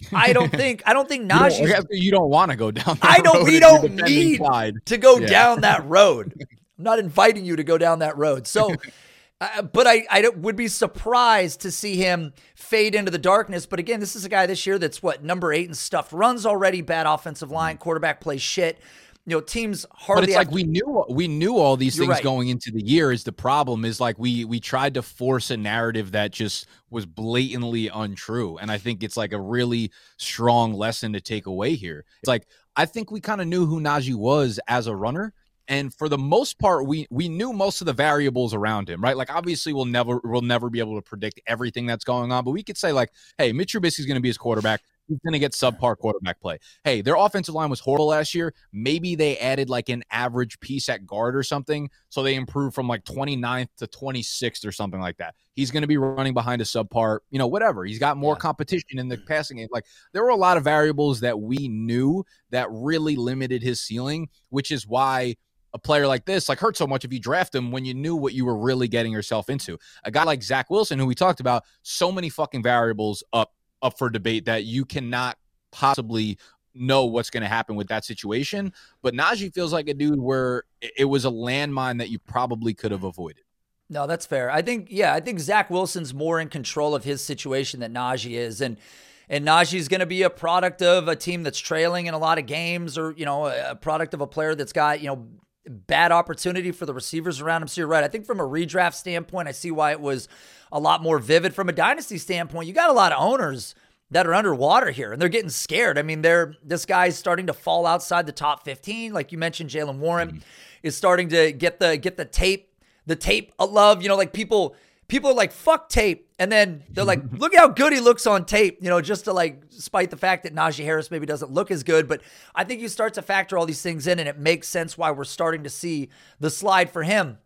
I don't think I don't think You don't, Najee. you don't want to go down that I don't. road We if you're don't defending need Clyde. to go Yeah. down that road. I'm not inviting you to go down that road. So, uh, but I I don't- would be surprised to see him fade into the darkness. But again, this is a guy this year that's what number eight in stuffed runs already. Bad offensive line, quarterback plays shit. You know, teams hardly. But it's have like we knew we knew all these You're things right. going into the year. Is the problem is like we we tried to force a narrative that just was blatantly untrue, and I think it's like a really strong lesson to take away here. It's like I think we kind of knew who Najee was as a runner, and for the most part, we we knew most of the variables around him, right? Like obviously, we'll never we'll never be able to predict everything that's going on, but we could say like, hey, Mitch Trubisky's going to be his quarterback. He's going to get subpar quarterback play. Hey, their offensive line was horrible last year. Maybe they added like an average piece at guard or something, so they improved from like twenty-ninth to twenty-sixth or something like that. He's going to be running behind a subpar, you know, whatever. He's got more Yeah. competition in the passing game. Like there were a lot of variables that we knew that really limited his ceiling, which is why a player like this like hurt so much if you draft him when you knew what you were really getting yourself into. A guy like Zach Wilson, who we talked about, so many fucking variables up up for debate that you cannot possibly know what's going to happen with that situation. But Najee feels like a dude where it was a landmine that you probably could have avoided. No, that's fair. I think, yeah, I think Zach Wilson's more in control of his situation than Najee is. And and Najee's going to be a product of a team that's trailing in a lot of games, or, you know, a product of a player that's got, you know, bad opportunity for the receivers around him. So you're right. I think from a redraft standpoint, I see why it was a lot more vivid. From a dynasty standpoint, you got a lot of owners that are underwater here, and they're getting scared. I mean, they're this guy's starting to fall outside the top fifteen. Like you mentioned, Jaylen Warren mm-hmm. is starting to get the get the tape, the tape love. You know, like people people are like, fuck tape. And then they're like, look at how good he looks on tape, you know, just to like, spite the fact that Najee Harris maybe doesn't look as good. But I think you start to factor all these things in, and it makes sense why we're starting to see the slide for him.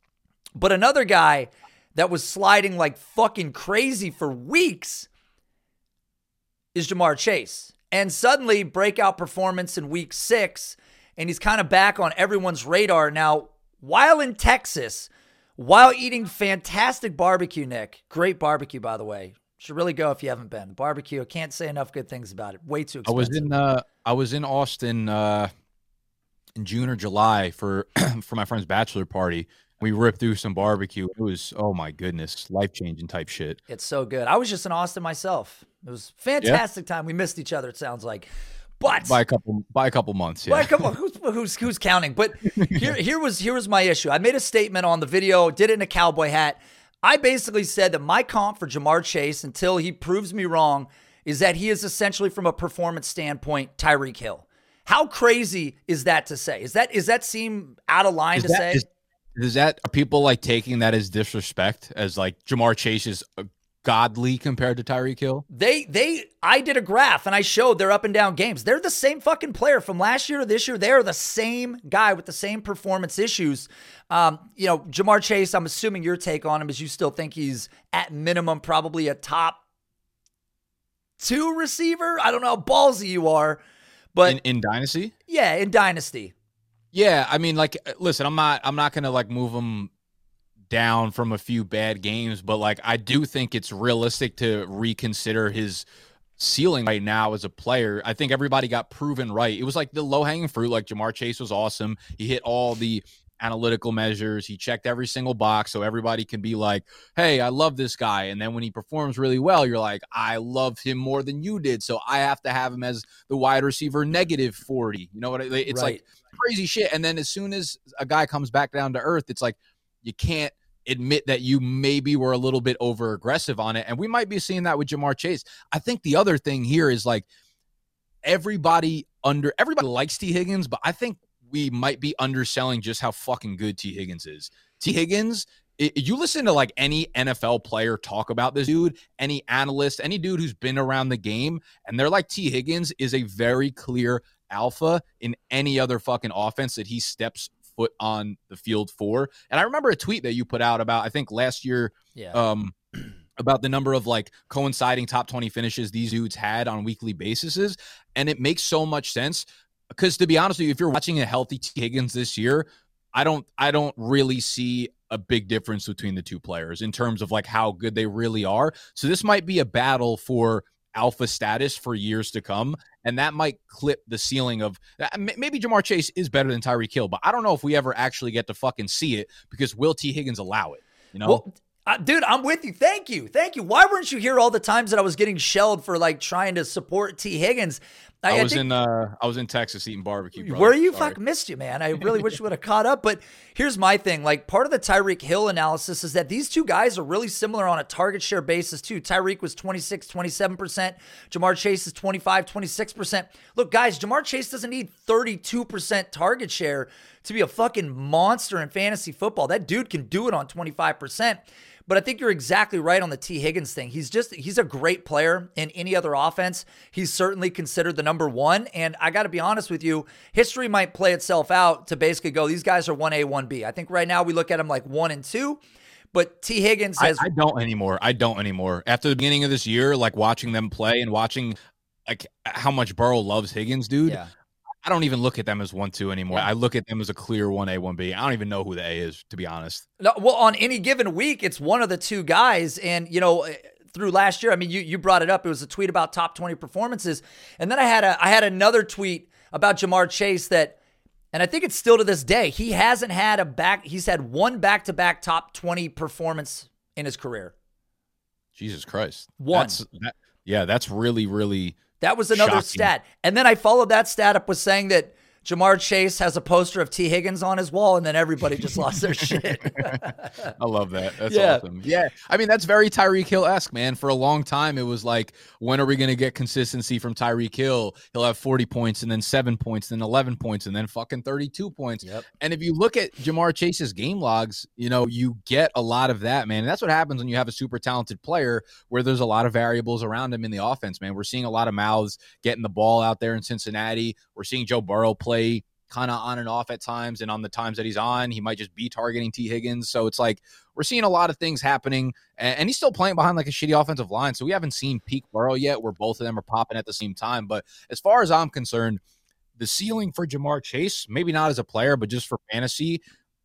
But another guy that was sliding like fucking crazy for weeks is Ja'Marr Chase. And suddenly, breakout performance in week six, and he's kind of back on everyone's radar. Now, while in Texas, while eating fantastic barbecue, Nick, great barbecue, by the way. Should really go if you haven't been. The barbecue, I can't say enough good things about it. Way too expensive. I was in uh, I was in Austin uh, in June or July for for my friend's bachelor party. We ripped through some barbecue. It was, oh my goodness, life-changing type shit. It's so good. I was just in Austin myself. It was a fantastic yeah. time. We missed each other, it sounds like. But by a couple by a couple months, yeah. By a couple, who's who's who's counting? But here here was here was my issue. I made a statement on the video, did it in a cowboy hat. I basically said that my comp for Ja'Marr Chase, until he proves me wrong, is that he is essentially, from a performance standpoint, Tyreek Hill. How crazy is that to say? Is that is that seem out of line is to that, say? Is, is that are people like taking that as disrespect, as like Ja'Marr Chase is godly compared to Tyreek Hill? They, they, I did a graph and I showed their up and down games. They're the same fucking player from last year to this year. They're the same guy with the same performance issues. Um, you know, Ja'Marr Chase, I'm assuming your take on him is you still think he's at minimum probably a top two receiver. I don't know how ballsy you are, but in, in Dynasty, yeah, in Dynasty, yeah. I mean, like, listen, I'm not, I'm not gonna like move him down from a few bad games, but like I do think it's realistic to reconsider his ceiling right now as a player. I think everybody got proven right. It was like the low-hanging fruit. Like Ja'Marr Chase was awesome. He hit all the analytical measures. He checked every single box, so everybody can be like, hey, I love this guy. And then when he performs really well, you're like, I love him more than you did, so I have to have him as the wide receiver negative forty. You know what I mean? It's right. Like crazy shit. And then as soon as a guy comes back down to earth, it's like, you can't admit that you maybe were a little bit over aggressive on it. And we might be seeing that with Ja'Marr Chase. I think the other thing here is like everybody under everybody likes T Higgins, but I think we might be underselling just how fucking good T Higgins is. T Higgins, it, you listen to like any N F L player talk about this dude, any analyst, any dude who's been around the game, and they're like, T Higgins is a very clear alpha in any other fucking offense that he steps foot on the field for. And I remember a tweet that you put out about, I think last year, yeah. um, about the number of like coinciding top twenty finishes these dudes had on weekly basis. And it makes so much sense because, to be honest with you, if you're watching a healthy T Higgins this year, I don't, I don't really see a big difference between the two players in terms of like how good they really are. So this might be a battle for alpha status for years to come. And that might clip the ceiling of maybe Ja'Marr Chase is better than Tyreek Hill, but I don't know if we ever actually get to fucking see it because will T. Higgins allow it? You know? Well, Uh, dude, I'm with you. Thank you. Thank you. Why weren't you here all the times that I was getting shelled for like trying to support T. Higgins? I, I was think, in uh I was in Texas eating barbecue. Brother. Were you? Sorry. Fuck, missed you, man. I really wish you would have caught up. But here's my thing. Like, part of the Tyreek Hill analysis is that these two guys are really similar on a target share basis too. Tyreek was twenty-six, twenty-seven percent. Ja'Marr Chase is twenty-five, twenty-six percent. Look, guys, Ja'Marr Chase doesn't need thirty-two percent target share to be a fucking monster in fantasy football. That dude can do it on twenty-five percent. But I think you're exactly right on the T. Higgins thing. He's just, he's a great player in any other offense. He's certainly considered the number one. And I got to be honest with you, history might play itself out to basically go, these guys are one A, one B. I think right now we look at them like one and two. But T. Higgins has. I, I don't anymore. I don't anymore. After the beginning of this year, like watching them play and watching like how much Burrow loves Higgins, dude. Yeah. I don't even look at them as one two anymore. Yeah. I look at them as a clear one A, one B. I don't even know who the A is, to be honest. No, well, on any given week, it's one of the two guys. And, you know, through last year, I mean, you you brought it up. It was a tweet about top twenty performances. And then I had a I had another tweet about Ja'Marr Chase that, and I think it's still to this day, he hasn't had a back, he's had one back-to-back top twenty performance in his career. Jesus Christ. One. That's, that, yeah, that's really, really That was another shocking. stat. And then I followed that stat up with saying that Ja'Marr Chase has a poster of T. Higgins on his wall, and then everybody just lost their shit. I love that. That's yeah. awesome. Yeah. I mean, that's very Tyreek Hill-esque, man. For a long time, it was like, when are we going to get consistency from Tyreek Hill? He'll have forty points and then seven points, then eleven points, and then fucking thirty-two points. Yep. And if you look at Ja'Marr Chase's game logs, you know, you get a lot of that, man. And that's what happens when you have a super talented player where there's a lot of variables around him in the offense, man. We're seeing a lot of mouths getting the ball out there in Cincinnati. We're seeing Joe Burrow play kind of on and off at times, and on the times that he's on, he might just be targeting T. Higgins. So it's like we're seeing a lot of things happening, and, and he's still playing behind like a shitty offensive line. So we haven't seen peak Burrow yet, where both of them are popping at the same time. But as far as I'm concerned, the ceiling for Ja'Marr Chase, maybe not as a player, but just for fantasy,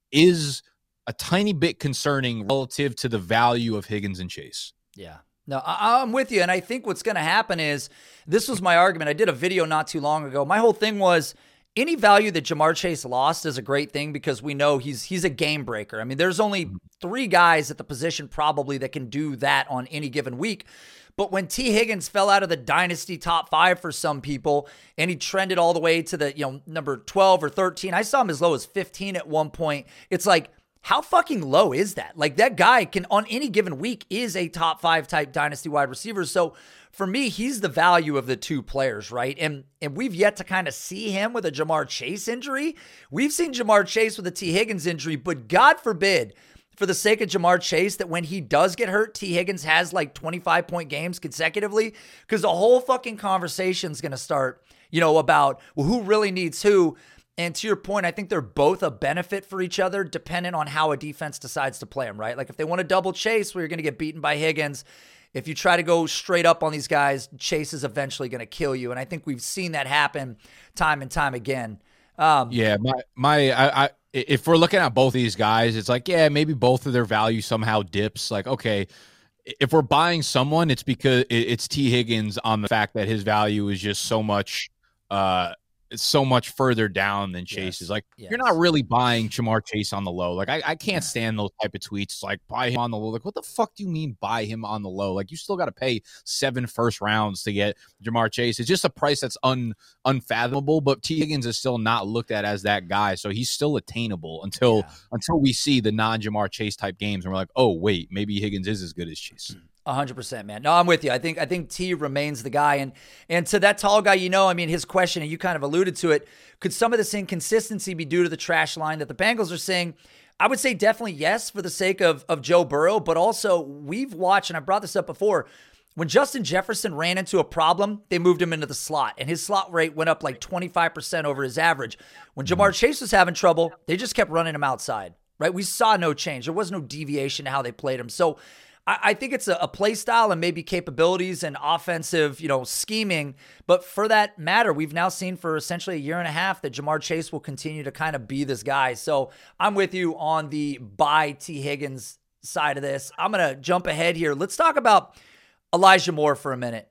is a tiny bit concerning relative to the value of Higgins and Chase. Yeah. No, I, I'm with you. And I think what's going to happen is, this was my argument. I did a video not too long ago. My whole thing was, any value that Ja'Marr Chase lost is a great thing because we know he's he's a game breaker. I mean, there's only three guys at the position probably that can do that on any given week. But when T. Higgins fell out of the dynasty top five for some people, and he trended all the way to the, you know, number twelve or thirteen, I saw him as low as fifteen at one point. It's like, how fucking low is that? Like, that guy can, on any given week, is a top five type dynasty wide receiver. So for me, he's the value of the two players, right? And and we've yet to kind of see him with a Ja'Marr Chase injury. We've seen Ja'Marr Chase with a T. Higgins injury, but God forbid, for the sake of Ja'Marr Chase, that when he does get hurt, T. Higgins has like twenty-five point games consecutively, because the whole fucking conversation is going to start, you know, about, well, who really needs who? And to your point, I think they're both a benefit for each other, depending on how a defense decides to play them, right? Like, if they want to double Chase, where you're going to get beaten by Higgins, if you try to go straight up on these guys, Chase is eventually going to kill you. And I think we've seen that happen time and time again. Um, yeah, my, my, I, I, if we're looking at both these guys, it's like, yeah, maybe both of their value somehow dips. Like, okay, if we're buying someone, it's because it's T. Higgins on the fact that his value is just so much, uh, it's so much further down than Chase yes. is. Like, yes. You're not really buying Ja'Marr Chase on the low. Like, I, I can't stand those type of tweets. Like, buy him on the low. Like, what the fuck do you mean buy him on the low? Like, you still got to pay seven first rounds to get Ja'Marr Chase. It's just a price that's un unfathomable. But T. Higgins is still not looked at as that guy, so he's still attainable until yeah. until we see the non Ja'Marr Chase type games, and we're like, oh wait, maybe Higgins is as good as Chase. A hundred percent, man. No, I'm with you. I think I think T remains the guy, and and to that tall guy, you know, I mean, his question, and you kind of alluded to it. Could some of this inconsistency be due to the trash line that the Bengals are seeing? I would say definitely yes, for the sake of of Joe Burrow, but also we've watched, and I brought this up before. When Justin Jefferson ran into a problem, they moved him into the slot, and his slot rate went up like twenty-five percent over his average. When Ja'Marr Chase was having trouble, they just kept running him outside. Right? We saw no change. There was no deviation to how they played him. So I think it's a, a play style and maybe capabilities and offensive, you know, scheming. But for that matter, we've now seen for essentially a year and a half that Ja'Marr Chase will continue to kind of be this guy. So I'm with you on the buy T. Higgins side of this. I'm going to jump ahead here. Let's talk about Elijah Moore for a minute,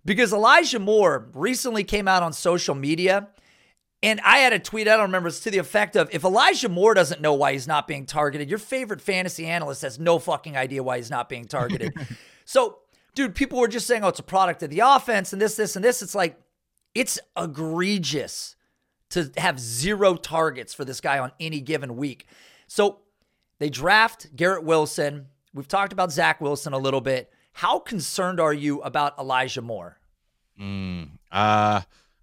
Because Elijah Moore recently came out on social media, and I had a tweet, I don't remember, it's to the effect of, if Elijah Moore doesn't know why he's not being targeted, your favorite fantasy analyst has no fucking idea why he's not being targeted. So, dude, people were just saying, oh, it's a product of the offense and this, this, and this. It's like, it's egregious to have zero targets for this guy on any given week. So they draft Garrett Wilson. We've talked about Zach Wilson a little bit. How concerned are you about Elijah Moore? Mm, uh,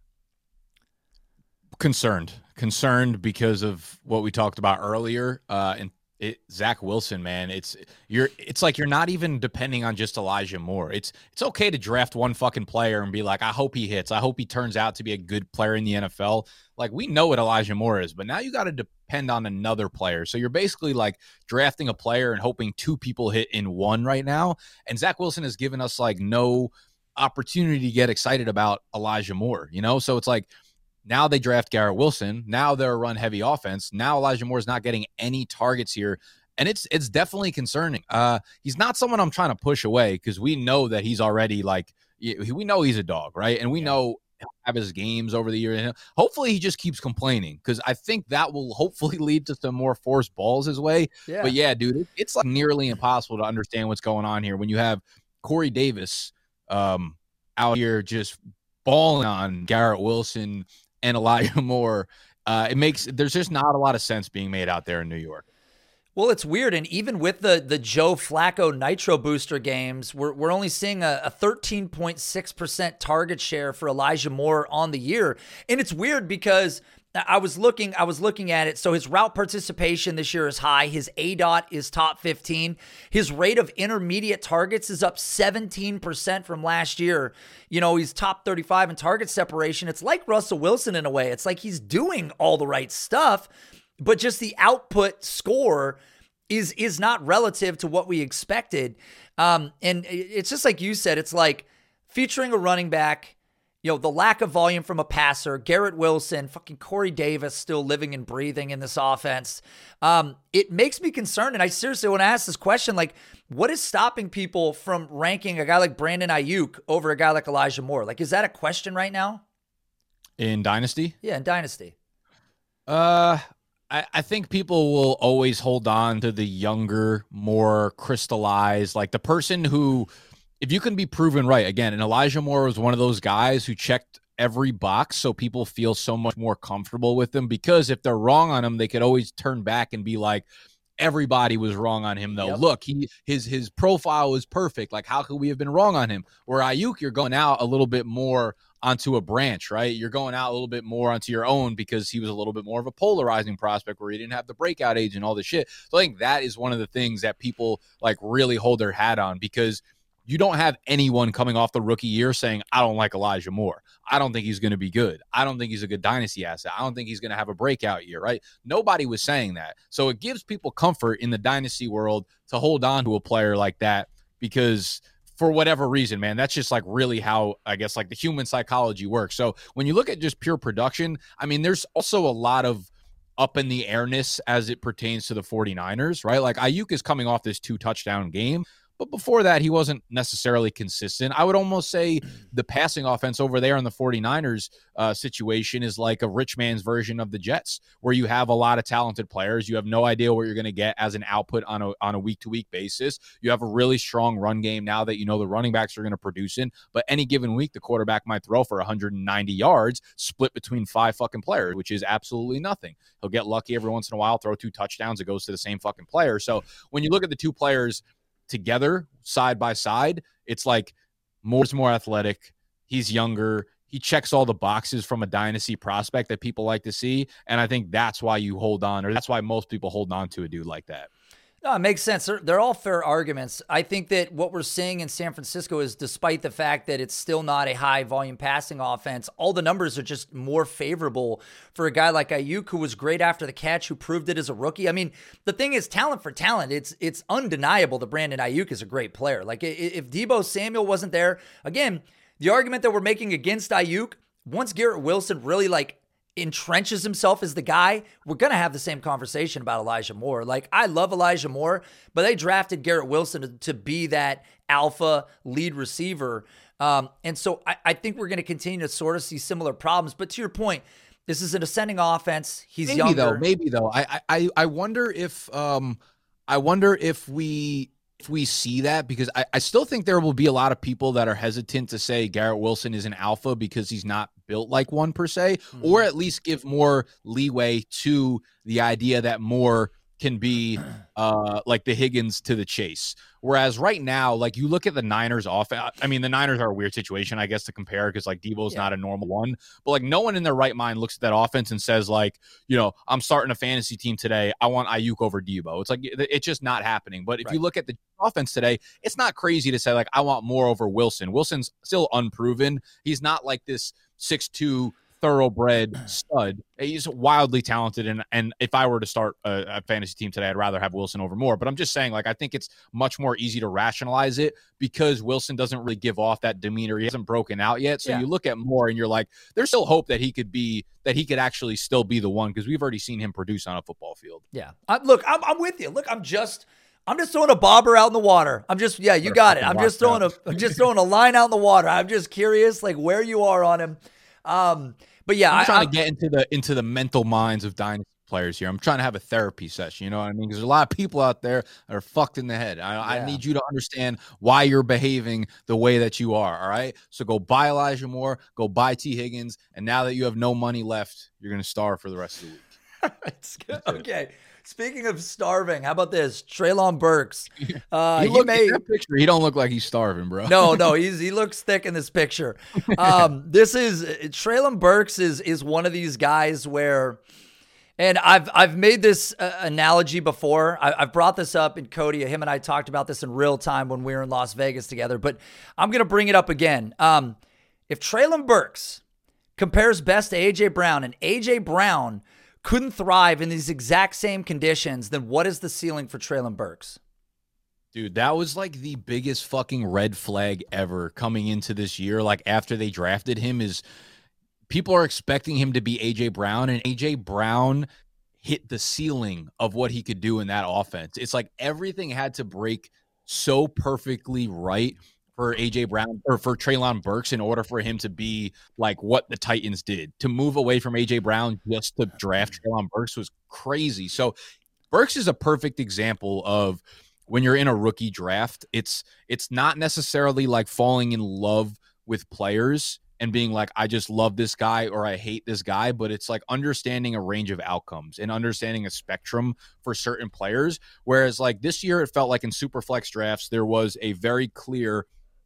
concerned. Concerned because of what we talked about earlier. Uh, and it, Zach Wilson, man, it's you're. It's like you're not even depending on just Elijah Moore. It's it's okay to draft one fucking player and be like, I hope he hits. I hope he turns out to be a good player in the N F L. Like, we know what Elijah Moore is, but now you got to depend on another player. So you're basically like drafting a player and hoping two people hit in one right now. And Zach Wilson has given us like no opportunity to get excited about Elijah Moore, you know? So it's like, now they draft Garrett Wilson. Now they're a run-heavy offense. Now Elijah Moore is not getting any targets here, and it's it's definitely concerning. Uh, he's not someone I'm trying to push away because we know that he's already like we know he's a dog, right? And we yeah. know he'll have his games over the year. And hopefully, he just keeps complaining because I think that will hopefully lead to some more forced balls his way. Yeah. But yeah, dude, it, it's like nearly impossible to understand what's going on here when you have Corey Davis um, out here just balling on Garrett Wilson and Elijah Moore. Uh, it makes there's just not a lot of sense being made out there in New York. Well, it's weird, and even with the the Joe Flacco Nitro Booster games, we're we're only seeing a, a thirteen point six percent target share for Elijah Moore on the year, and it's weird because I was looking I was looking at it. So his route participation this year is high. His A D O T is top fifteen. His rate of intermediate targets is up seventeen percent from last year. You know, he's top thirty-five in target separation. It's like Russell Wilson in a way. It's like he's doing all the right stuff, but just the output score is is not relative to what we expected. Um, and it's just like you said, it's like featuring a running back, you know, the lack of volume from a passer, Garrett Wilson, fucking Corey Davis still living and breathing in this offense. Um, it makes me concerned. And I seriously want to ask this question, like, what is stopping people from ranking a guy like Brandon Ayuk over a guy like Elijah Moore? Like, is that a question right now? In Dynasty? Yeah, in Dynasty. Uh, I, I think people will always hold on to the younger, more crystallized, like the person who, if you can be proven right, again, and Elijah Moore was one of those guys who checked every box so people feel so much more comfortable with him, because if they're wrong on him, they could always turn back and be like, everybody was wrong on him, though. Yep. Look, he his his profile was perfect. Like, how could we have been wrong on him? Where Ayuk, you're going out a little bit more onto a branch, right? You're going out a little bit more onto your own because he was a little bit more of a polarizing prospect where he didn't have the breakout age and all this shit. So I think that is one of the things that people like really hold their hat on, because you don't have anyone coming off the rookie year saying, I don't like Elijah Moore. I don't think he's going to be good. I don't think he's a good dynasty asset. I don't think he's going to have a breakout year, right? Nobody was saying that. So it gives people comfort in the dynasty world to hold on to a player like that, because for whatever reason, man, that's just like really how, I guess, like the human psychology works. So when you look at just pure production, I mean, there's also a lot of up in the airness as it pertains to the 49ers, right? Like Ayuk is coming off this two touchdown game, but before that, he wasn't necessarily consistent. I would almost say the passing offense over there in the 49ers uh, situation is like a rich man's version of the Jets, where you have a lot of talented players. You have no idea what you're going to get as an output on a on a week-to-week basis. You have a really strong run game now that you know the running backs are going to produce in, but any given week, the quarterback might throw for one hundred ninety yards, split between five fucking players, which is absolutely nothing. He'll get lucky every once in a while, throw two touchdowns, it goes to the same fucking player. So when you look at the two players together side by side, it's like Moore's more athletic, he's younger, he checks all the boxes from a dynasty prospect that people like to see, and I think that's why you hold on, or that's why most people hold on to a dude like that. No, it makes sense. They're, they're all fair arguments. I think that what we're seeing in San Francisco is, despite the fact that it's still not a high volume passing offense, all the numbers are just more favorable for a guy like Ayuk, who was great after the catch, who proved it as a rookie. I mean, the thing is, talent for talent, it's it's undeniable that Brandon Ayuk is a great player. Like, if Deebo Samuel wasn't there, again, the argument that we're making against Ayuk, once Garrett Wilson really like entrenches himself as the guy, we're going to have the same conversation about Elijah Moore. Like, I love Elijah Moore, but they drafted Garrett Wilson to, to be that alpha lead receiver. Um, and so I, I think we're going to continue to sort of see similar problems. But to your point, this is an ascending offense. He's maybe younger. though, maybe though. I I I wonder if um I wonder if we if we see that, because I, I still think there will be a lot of people that are hesitant to say Garrett Wilson is an alpha because he's not built like one per se, mm-hmm. or at least give more leeway to the idea that more can be uh, like the Higgins to the Chase. Whereas right now, like you look at the Niners offense, I mean, the Niners are a weird situation, I guess, to compare because like Debo's yeah. not a normal one, but like no one in their right mind looks at that offense and says like, you know, I'm starting a fantasy team today. I want Ayuk over Debo. It's like, it's just not happening. But if right. you look at the offense today, it's not crazy to say like, I want more over Wilson. Wilson's still unproven. He's not like this six two thoroughbred stud. He's wildly talented, and and if I were to start a, a fantasy team today, I'd rather have Wilson over Moore. But I'm just saying, like, I think it's much more easy to rationalize it because Wilson doesn't really give off that demeanor. He hasn't broken out yet. So yeah. you look at Moore and you're like, there's still hope that he could be that he could actually still be the one, because we've already seen him produce on a football field. Yeah. I, look, I'm I'm with you. Look, I'm just I'm just throwing a bobber out in the water. I'm just yeah, you got it. I'm just throwing a I'm just throwing a line out in the water. I'm just curious, like where you are on him. Um. But yeah, I'm I, trying I, to get into the into the mental minds of dynasty players here. I'm trying to have a therapy session. You know what I mean? Because there's a lot of people out there that are fucked in the head. I, yeah. I need you to understand why you're behaving the way that you are. All right. So go buy Elijah Moore, go buy T. Higgins, and now that you have no money left, you're gonna starve for the rest of the week. It's good. Okay. Speaking of starving, how about this? Treylon Burks. Uh, he, look, he, may, that picture, he don't look like he's starving, bro. No, no, he's he looks thick in this picture. Um, this is Treylon Burks is is one of these guys where, and I've I've made this uh, analogy before. I, I've brought this up in Cody. Him and I talked about this in real time when we were in Las Vegas together. But I'm gonna bring it up again. Um, if Treylon Burks compares best to A J Brown, and A J Brown couldn't thrive in these exact same conditions, then what is the ceiling for Treylon Burks? Dude, that was like the biggest fucking red flag ever coming into this year. Like after they drafted him, is people are expecting him to be A J Brown, and A J Brown hit the ceiling of what he could do in that offense. It's like everything had to break so perfectly right for A J Brown or for Treylon Burks in order for him to be like what the Titans did. To move away from A J Brown just to draft Treylon Burks was crazy. So Burks is a perfect example of when you're in a rookie draft, it's it's not necessarily like falling in love with players and being like, I just love this guy or I hate this guy, but it's like understanding a range of outcomes and understanding a spectrum for certain players. Whereas like this year, it felt like in super flex drafts, there was a very clear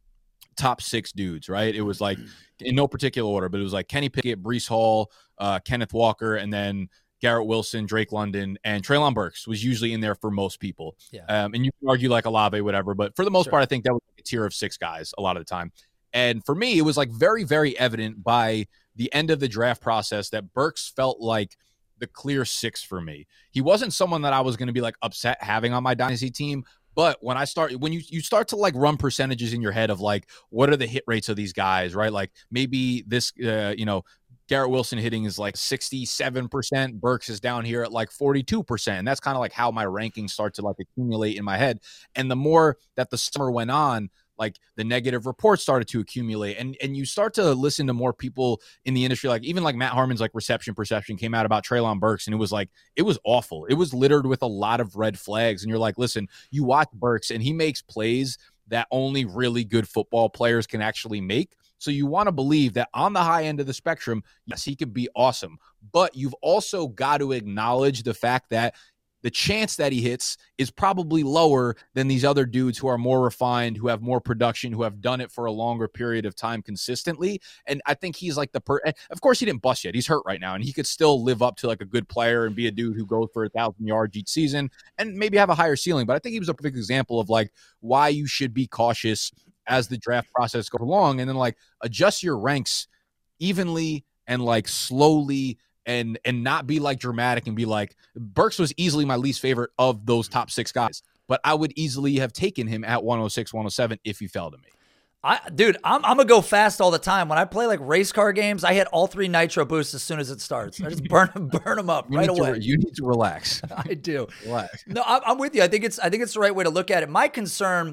top six dudes, right? It was like in no particular order, but it was like Kenny Pickett, Breece Hall, uh, Kenneth Walker, and then Garrett Wilson, Drake London, and Treylon Burks was usually in there for most people. Yeah. Um, and you can argue like Olave, whatever, but for the most Sure. part, I think that was like a tier of six guys a lot of the time. And for me, it was like very, very evident by the end of the draft process that Burks felt like the clear six for me. He wasn't someone that I was going to be like upset having on my dynasty team. But when I start, when you, you start to like run percentages in your head of like, what are the hit rates of these guys, right? Like maybe this, uh, you know, Garrett Wilson hitting is like sixty-seven percent. Burks is down here at like forty-two percent. And that's kind of like how my rankings start to like accumulate in my head. And the more that the summer went on, like the negative reports started to accumulate, and and you start to listen to more people in the industry, like even like Matt Harmon's like reception perception came out about Treylon Burks, and it was like, it was awful. It was littered with a lot of red flags. And you're like, listen, you watch Burks and he makes plays that only really good football players can actually make. So you want to believe that on the high end of the spectrum, yes, he could be awesome. But you've also got to acknowledge the fact that the chance that he hits is probably lower than these other dudes who are more refined, who have more production, who have done it for a longer period of time consistently. And I think he's like the per of course he didn't bust yet. He's hurt right now, and he could still live up to like a good player and be a dude who goes for a thousand yards each season and maybe have a higher ceiling. But I think he was a perfect example of like why you should be cautious as the draft process goes along, and then like adjust your ranks evenly and like slowly, and and not be like dramatic and be like, Burks was easily my least favorite of those top six guys, but I would easily have taken him at one oh six, one oh seven if he fell to me. I, dude, I'm I'm gonna go fast all the time. When I play like race car games, I hit all three nitro boosts as soon as it starts. I just burn them, burn them up you right away. away. To, you need to relax. I do. Relax. No, I'm, I'm with you. I think it's I think it's the right way to look at it. My concern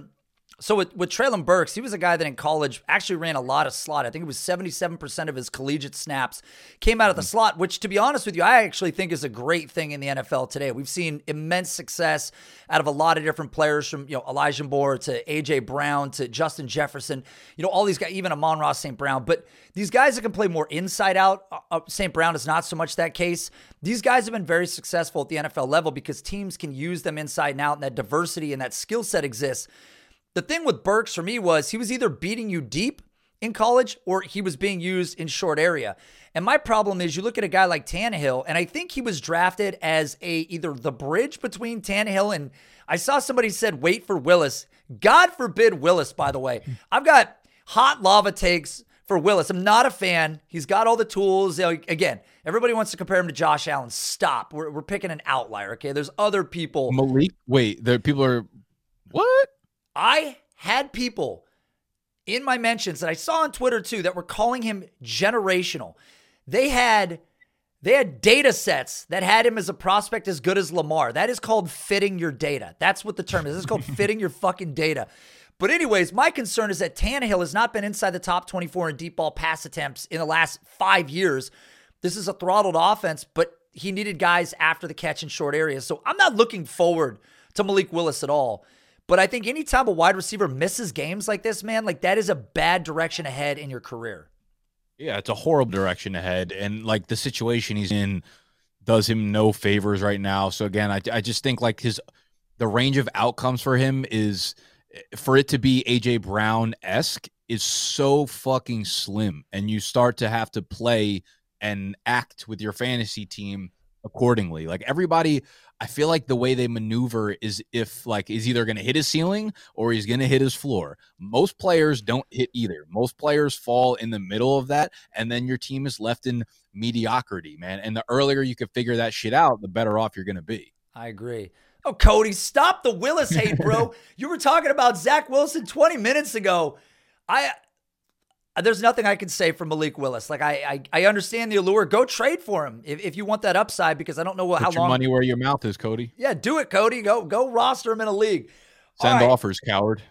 So with, with Treylon Burks, he was a guy that in college actually ran a lot of slot. I think it was seventy-seven percent of his collegiate snaps came out of the slot, which, to be honest with you, I actually think is a great thing in the N F L today. We've seen immense success out of a lot of different players, from you know Elijah Moore to A J Brown to Justin Jefferson, you know, all these guys, even Amon-Ra Saint Brown. But these guys that can play more inside out, uh, Saint Brown is not so much that case. These guys have been very successful at the N F L level because teams can use them inside and out, and that diversity and that skill set exists. The thing with Burks for me was he was either beating you deep in college or he was being used in short area. And my problem is you look at a guy like Tannehill, and I think he was drafted as a either the bridge between Tannehill and I saw somebody said wait for Willis. God forbid Willis, by the way. I've got hot lava takes for Willis. I'm not a fan. He's got all the tools. You know, again, everybody wants to compare him to Josh Allen. Stop. We're, we're picking an outlier, okay? There's other people. Malik, wait, there people are, what? I had people in my mentions that I saw on Twitter too that were calling him generational. They had they had data sets that had him as a prospect as good as Lamar. That is called fitting your data. That's what the term is. It's called fitting your fucking data. But anyways, my concern is that Tannehill has not been inside the top twenty-four in deep ball pass attempts in the last five years. This is a throttled offense, but he needed guys after the catch in short areas. So I'm not looking forward to Malik Willis at all. But I think anytime a wide receiver misses games like this, man, like that is a bad direction ahead in your career. Yeah, it's a horrible direction ahead. And like the situation he's in does him no favors right now. So again, I, I just think like his, the range of outcomes for him is, for it to be A J Brown-esque is so fucking slim. And you start to have to play and act with your fantasy team accordingly. Like everybody, I feel like the way they maneuver is if like is either going to hit his ceiling or he's going to hit his floor. Most players don't hit either. Most players fall in the middle of that, and then your team is left in mediocrity, man. And the earlier you can figure that shit out, the better off you're going to be. I agree. Oh, Cody, stop the Willis hate, bro. You were talking about Zach Wilson twenty minutes ago. I There's nothing I can say for Malik Willis. Like I, I, I understand the allure. Go trade for him if, if you want that upside, because I don't know what, Put how your long. money where your mouth is, Cody. Yeah, do it, Cody. Go, go roster him in a league. Send right. offers, coward.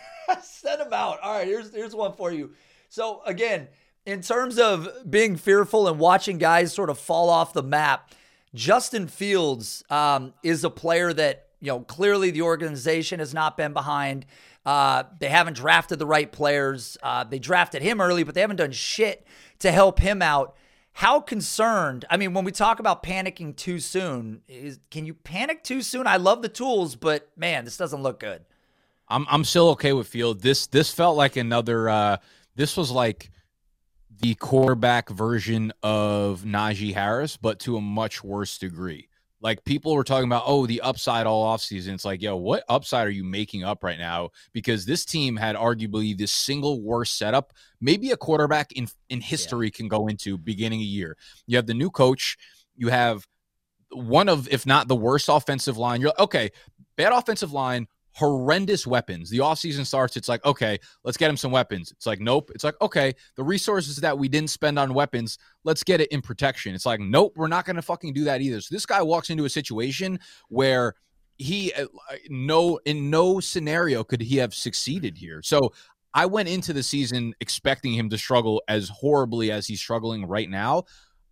Send them out. All right, here's here's one for you. So again, in terms of being fearful and watching guys sort of fall off the map, Justin Fields um, is a player that, you know, clearly the organization has not been behind. Uh, they haven't drafted the right players. Uh, they drafted him early, but they haven't done shit to help him out. How concerned? I mean, when we talk about panicking too soon, is, can you panic too soon? I love the tools, but man, this doesn't look good. I'm I'm still okay with Field. This this felt like another. Uh, this was like the quarterback version of Najee Harris, but to a much worse degree. Like people were talking about, oh, the upside all offseason. It's like, yo, what upside are you making up right now? Because this team had arguably the single worst setup maybe a quarterback in, in history yeah. can go into beginning of year. You have the new coach. You have one of, if not the worst offensive line. You're like, okay, bad offensive line, horrendous weapons. The offseason starts, it's like, okay, let's get him some weapons. It's like, nope. It's like, okay, the resources that we didn't spend on weapons, let's get it in protection. It's like, nope, we're not going to fucking do that either. So this guy walks into a situation where he, no, in no scenario could he have succeeded here. So I went into the season expecting him to struggle as horribly as he's struggling right now.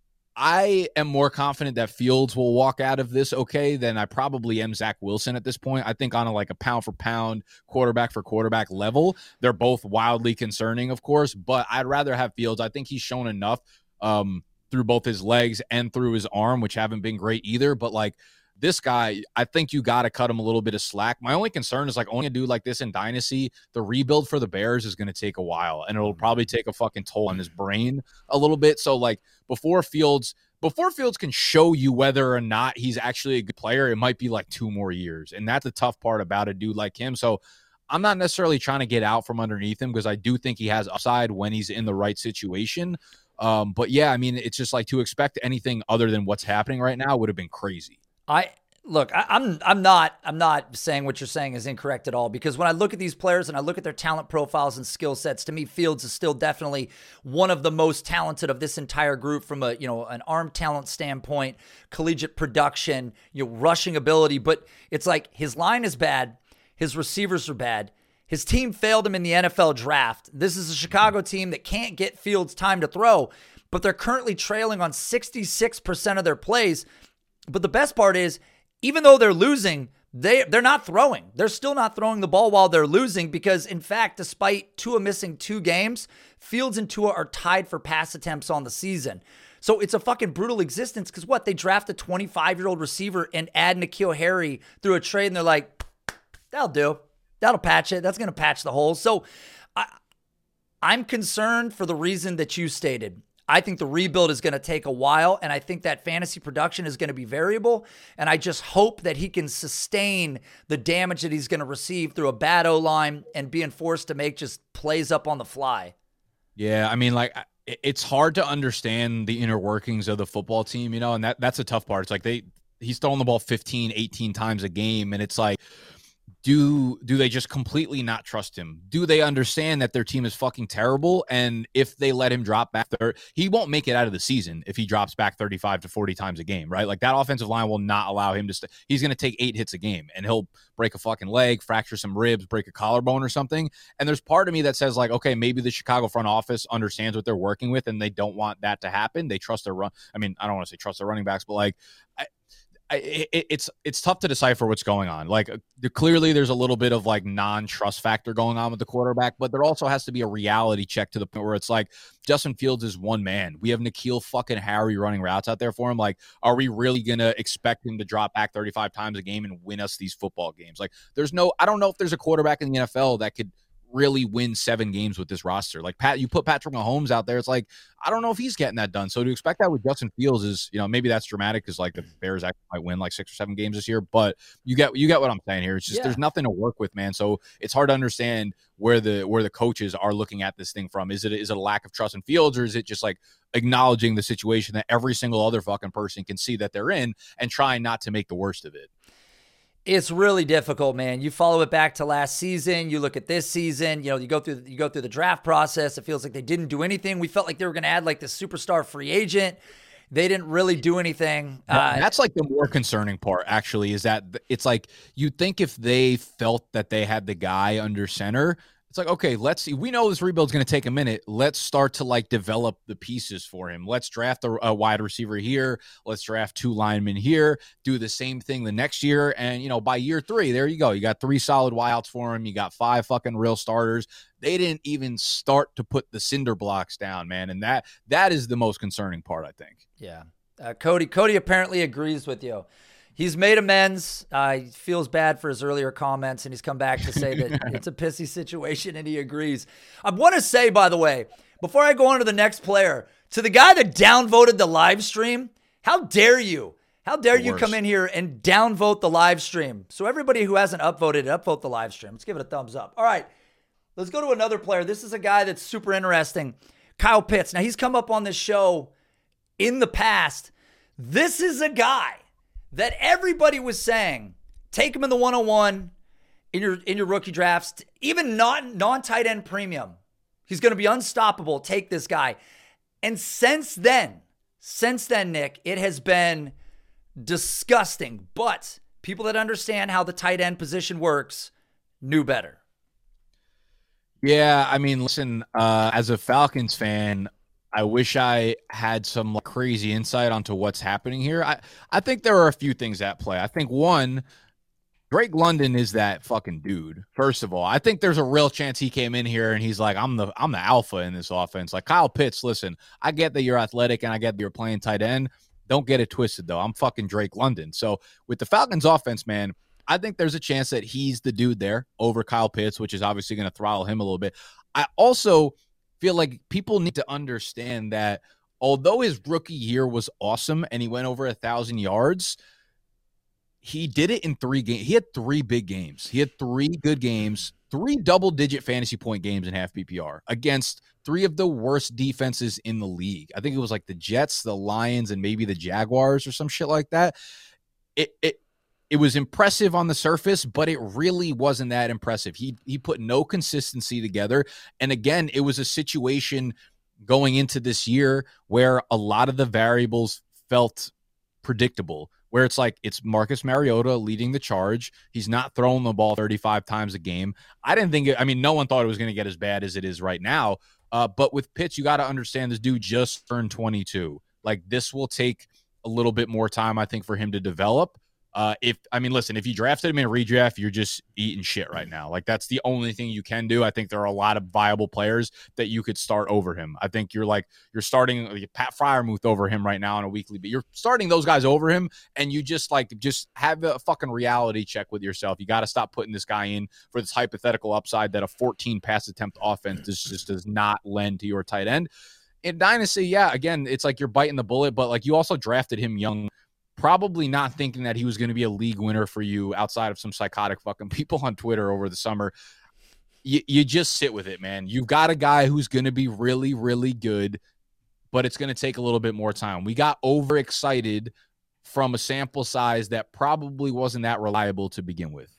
I am more confident that Fields will walk out of this okay than I probably am Zach Wilson at this point. I think on a like a pound for pound, quarterback for quarterback level, they're both wildly concerning, of course, but I'd rather have Fields. I think he's shown enough um, through both his legs and through his arm, which haven't been great either. But like this guy, I think you got to cut him a little bit of slack. My only concern is like only a dude like this in Dynasty, the rebuild for the Bears is going to take a while, and it'll probably take a fucking toll on his brain a little bit. So like before Fields, before Fields can show you whether or not he's actually a good player, it might be like two more years. And that's the tough part about a dude like him. So I'm not necessarily trying to get out from underneath him because I do think he has upside when he's in the right situation. Um, but yeah, I mean, it's just like to expect anything other than what's happening right now would have been crazy. I look, I, I'm I'm not I'm not saying what you're saying is incorrect at all, because when I look at these players and I look at their talent profiles and skill sets, to me, Fields is still definitely one of the most talented of this entire group from a you know an arm talent standpoint, collegiate production, you know, rushing ability. But it's like his line is bad, his receivers are bad, His team failed him in the N F L draft. This is a Chicago team that can't get Fields time to throw, but they're currently trailing on sixty-six percent of their plays. But the best part is, even though they're losing, they, they're not throwing. They're still not throwing the ball while they're losing because, in fact, despite Tua missing two games, Fields and Tua are tied for pass attempts on the season. So it's a fucking brutal existence because what? They draft a twenty-five-year-old receiver and add N'Keal Harry through a trade, and they're like, that'll do. That'll patch it. That's going to patch the holes. So I, I'm concerned for the reason that you stated. I think the rebuild is going to take a while, and I think that fantasy production is going to be variable, and I just hope that he can sustain the damage that he's going to receive through a bad O-line and being forced to make just plays up on the fly. Yeah, I mean, like, it's hard to understand the inner workings of the football team, you know, and that that's a tough part. It's like they he's throwing the ball fifteen, eighteen times a game, and it's like, Do do they just completely not trust him? Do they understand that their team is fucking terrible? And if they let him drop back there, he won't make it out of the season if he drops back thirty-five to forty times a game, right? Like that offensive line will not allow him to stay. He's going to take eight hits a game and he'll break a fucking leg, fracture some ribs, break a collarbone or something. And there's part of me that says like, okay, maybe the Chicago front office understands what they're working with and they don't want that to happen. They trust their run. I mean, I don't want to say trust their running backs, but like, I, It, it's it's tough to decipher what's going on. Like there, clearly there's a little bit of like non-trust factor going on with the quarterback, but there also has to be a reality check to the point where it's like Justin Fields is one man. We have N'Keal fucking Harry running routes out there for him. Like, are we really going to expect him to drop back thirty-five times a game and win us these football games? Like there's no, I don't know if there's a quarterback in the N F L that could really win seven games with this roster. Like Pat, you put Patrick Mahomes out there, it's like, I don't know if he's getting that done. So to expect that with Justin Fields is, you know, maybe that's dramatic because like the Bears actually might win like six or seven games this year, but you get you get what I'm saying here. It's just yeah. There's nothing to work with, man. So it's hard to understand where the where the coaches are looking at this thing from. Is it is it a lack of trust in Fields, or is it just like acknowledging the situation that every single other fucking person can see that they're in and trying not to make the worst of it? It's really difficult, man. You follow it back to last season. You look at this season. You know, you go through you go through the draft process. It feels like they didn't do anything. We felt like they were going to add like this superstar free agent. They didn't really do anything. Uh, That's like the more concerning part, actually, is that it's like you'd think if they felt that they had the guy under center, it's like, okay, let's see. We know this rebuild's going to take a minute. Let's start to like develop the pieces for him. Let's draft a, a wide receiver here. Let's draft two linemen here. Do the same thing the next year. And, you know, by year three, there you go. You got three solid wideouts for him. You got five fucking real starters. They didn't even start to put the cinder blocks down, man. And that that is the most concerning part, I think. Yeah. Uh, Cody, Cody apparently agrees with you. He's made amends. Uh, he feels bad for his earlier comments, and he's come back to say that it's a pissy situation, and he agrees. I want to say, by the way, before I go on to the next player, to the guy that downvoted the live stream, how dare you? How dare you come in here and downvote the live stream? So everybody who hasn't upvoted, upvote the live stream. Let's give it a thumbs up. All right, let's go to another player. This is a guy that's super interesting. Kyle Pitts. Now, he's come up on this show in the past. This is a guy that everybody was saying, take him in the one oh one in your in your rookie drafts, even non, non-tight end premium. He's going to be unstoppable. Take this guy. And since then, since then, Nick, it has been disgusting. But people that understand how the tight end position works knew better. Yeah, I mean, listen, uh, as a Falcons fan, I wish I had some like, crazy insight onto what's happening here. I, I think there are a few things at play. I think, one, Drake London is that fucking dude, first of all. I think there's a real chance he came in here and he's like, I'm the I'm the alpha in this offense. Like Kyle Pitts, listen, I get that you're athletic and I get that you're playing tight end. Don't get it twisted, though. I'm fucking Drake London. So with the Falcons offense, man, I think there's a chance that he's the dude there over Kyle Pitts, which is obviously going to throttle him a little bit. I also feel like people need to understand that although his rookie year was awesome and he went over a thousand yards, he did it in three games. He had three big games. He had three good games, three double-digit fantasy point games in half P P R against three of the worst defenses in the league. I think it was like the Jets, the Lions, and maybe the Jaguars or some shit like that. It it it was impressive on the surface, but it really wasn't that impressive. He he put no consistency together. And again, it was a situation going into this year where a lot of the variables felt predictable. where it's like it's Marcus Mariota leading the charge. He's not throwing the ball thirty-five times a game. I didn't think it, I mean, no one thought it was going to get as bad as it is right now. Uh, but with Pitts, you got to understand this dude just turned twenty-two. Like, this will take a little bit more time, I think, for him to develop. Uh, if I mean, listen, if you drafted him in a redraft, you're just eating shit right now. Like, that's the only thing you can do. I think there are a lot of viable players that you could start over him. I think you're like you're starting like, Pat Freiermuth over him right now on a weekly, but you're starting those guys over him, and you just like just have a fucking reality check with yourself. You got to stop putting this guy in for this hypothetical upside that a fourteen pass attempt offense just, just does not lend to your tight end. In Dynasty, yeah, again, it's like you're biting the bullet, but like you also drafted him young. Probably not thinking that he was going to be a league winner for you outside of some psychotic fucking people on Twitter over the summer. You, you just sit with it, man. You've got a guy who's going to be really, really good, but it's going to take a little bit more time. We got overexcited from a sample size that probably wasn't that reliable to begin with.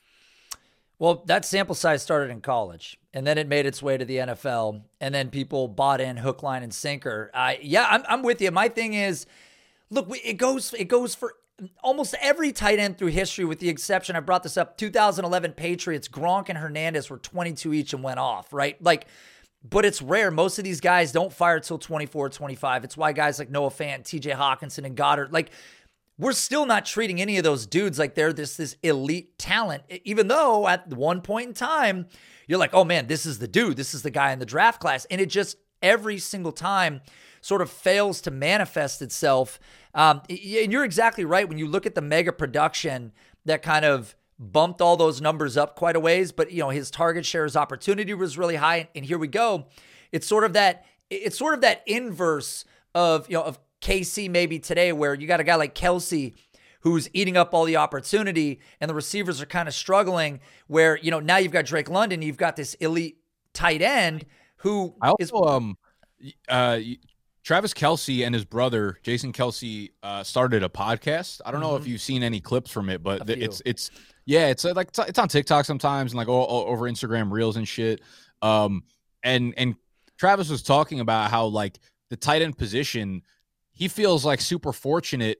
Well, that sample size started in college, and then it made its way to the N F L, and then people bought in hook, line, and sinker. I, yeah, I'm, I'm with you. My thing is, look, it goes it goes for almost every tight end through history, with the exception, I brought this up, two thousand eleven Patriots, Gronk and Hernandez were twenty-two each and went off, right? Like, but it's rare. Most of these guys don't fire till twenty-four, twenty-five. It's why guys like Noah Fant, T J Hawkinson, and Goddard, like, we're still not treating any of those dudes like they're this, this elite talent, even though at one point in time, you're like, oh man, this is the dude. This is the guy in the draft class. And it just, every single time, sort of fails to manifest itself. Um, and you're exactly right. When you look at the mega production that kind of bumped all those numbers up quite a ways, but you know, his target share, his opportunity was really high. And here we go. It's sort of that, it's sort of that inverse of, you know, of K C maybe today, where you got a guy like Kelsey who's eating up all the opportunity and the receivers are kind of struggling, where, you know, now you've got Drake London, you've got this elite tight end who I also, is, um, uh, Travis Kelce and his brother, Jason Kelce, uh, started a podcast. I don't know mm-hmm. if you've seen any clips from it, but the, it's, it's, yeah, it's like, it's, it's on TikTok sometimes and like all, all over Instagram reels and shit. Um, and, and Travis was talking about how like the tight end position, he feels like super fortunate.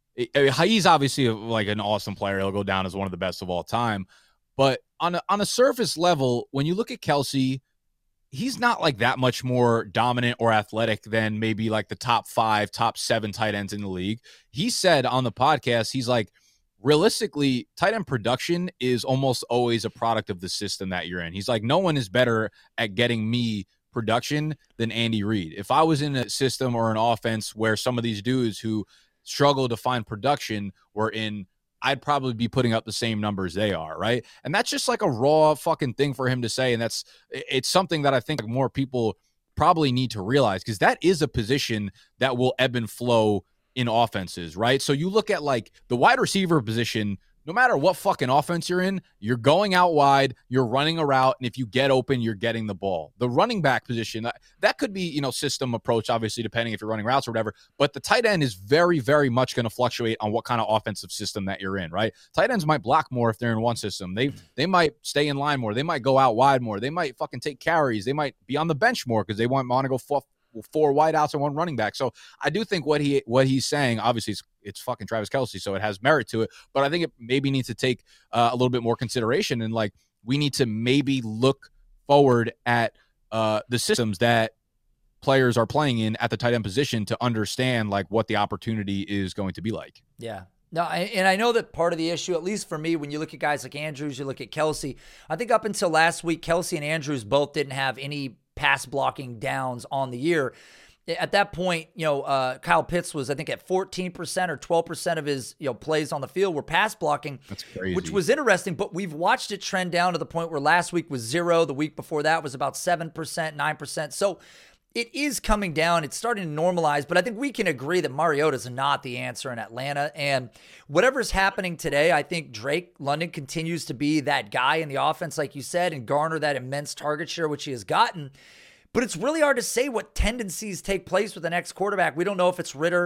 He's obviously like an awesome player. He'll go down as one of the best of all time, but on a, on a surface level, when you look at Kelce, he's not like that much more dominant or athletic than maybe like the top five, top seven tight ends in the league. He said on the podcast, he's like, realistically, tight end production is almost always a product of the system that you're in. He's like, no one is better at getting me production than Andy Reid. If I was in a system or an offense where some of these dudes who struggle to find production were in, I'd probably be putting up the same numbers they are, right? And that's just like a raw fucking thing for him to say. And that's, it's something that I think more people probably need to realize, because that is a position that will ebb and flow in offenses, right? So you look at like the wide receiver position, no matter what fucking offense you're in, you're going out wide, you're running a route, and if you get open, you're getting the ball. The running back position, that could be, you know, system approach, obviously, depending if you're running routes or whatever, but the tight end is very, very much going to fluctuate on what kind of offensive system that you're in, right? Tight ends might block more if they're in one system. They they might stay in line more. They might go out wide more. They might fucking take carries. They might be on the bench more because they want, want to go f- four wideouts and one running back. So I do think what he what he's saying, obviously, it's, it's fucking Travis Kelce, so it has merit to it. But I think it maybe needs to take uh, a little bit more consideration, and like we need to maybe look forward at uh, the systems that players are playing in at the tight end position to understand like what the opportunity is going to be like. Yeah. No, and I know that part of the issue, at least for me, when you look at guys like Andrews, you look at Kelce, I think up until last week, Kelce and Andrews both didn't have any pass blocking downs on the year. At that point, you know, uh, Kyle Pitts was, I think, at fourteen percent or twelve percent of his, you know, plays on the field were pass blocking. That's crazy. Which was interesting, but we've watched it trend down to the point where last week was zero. The week before that was about seven percent, nine percent. So it is coming down. It's starting to normalize, but I think we can agree that Mariota's not the answer in Atlanta. And whatever's happening today, I think Drake London continues to be that guy in the offense, like you said, and garner that immense target share, which he has gotten. But it's really hard to say what tendencies take place with the next quarterback. We don't know if it's Ridder,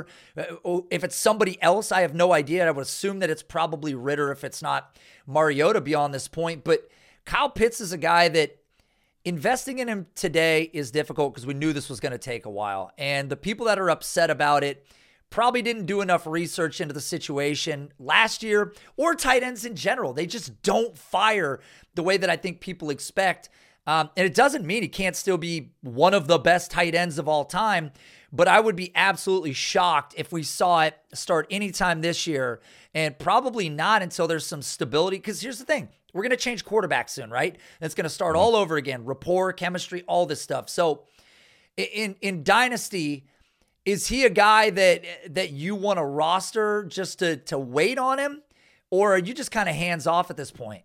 if it's somebody else. I have no idea. I would assume that it's probably Ridder if it's not Mariota beyond this point. But Kyle Pitts is a guy that investing in him today is difficult because we knew this was going to take a while. And the people that are upset about it probably didn't do enough research into the situation last year, or tight ends in general. They just don't fire the way that I think people expect. Um, and it doesn't mean he can't still be one of the best tight ends of all time, but I would be absolutely shocked if we saw it start anytime this year, and probably not until there's some stability. Because here's the thing. We're going to change quarterbacks soon, right? And it's going to start all over again. Rapport, chemistry, all this stuff. So in in Dynasty, is he a guy that that you want to roster just to to wait on him? Or are you just kind of hands off at this point?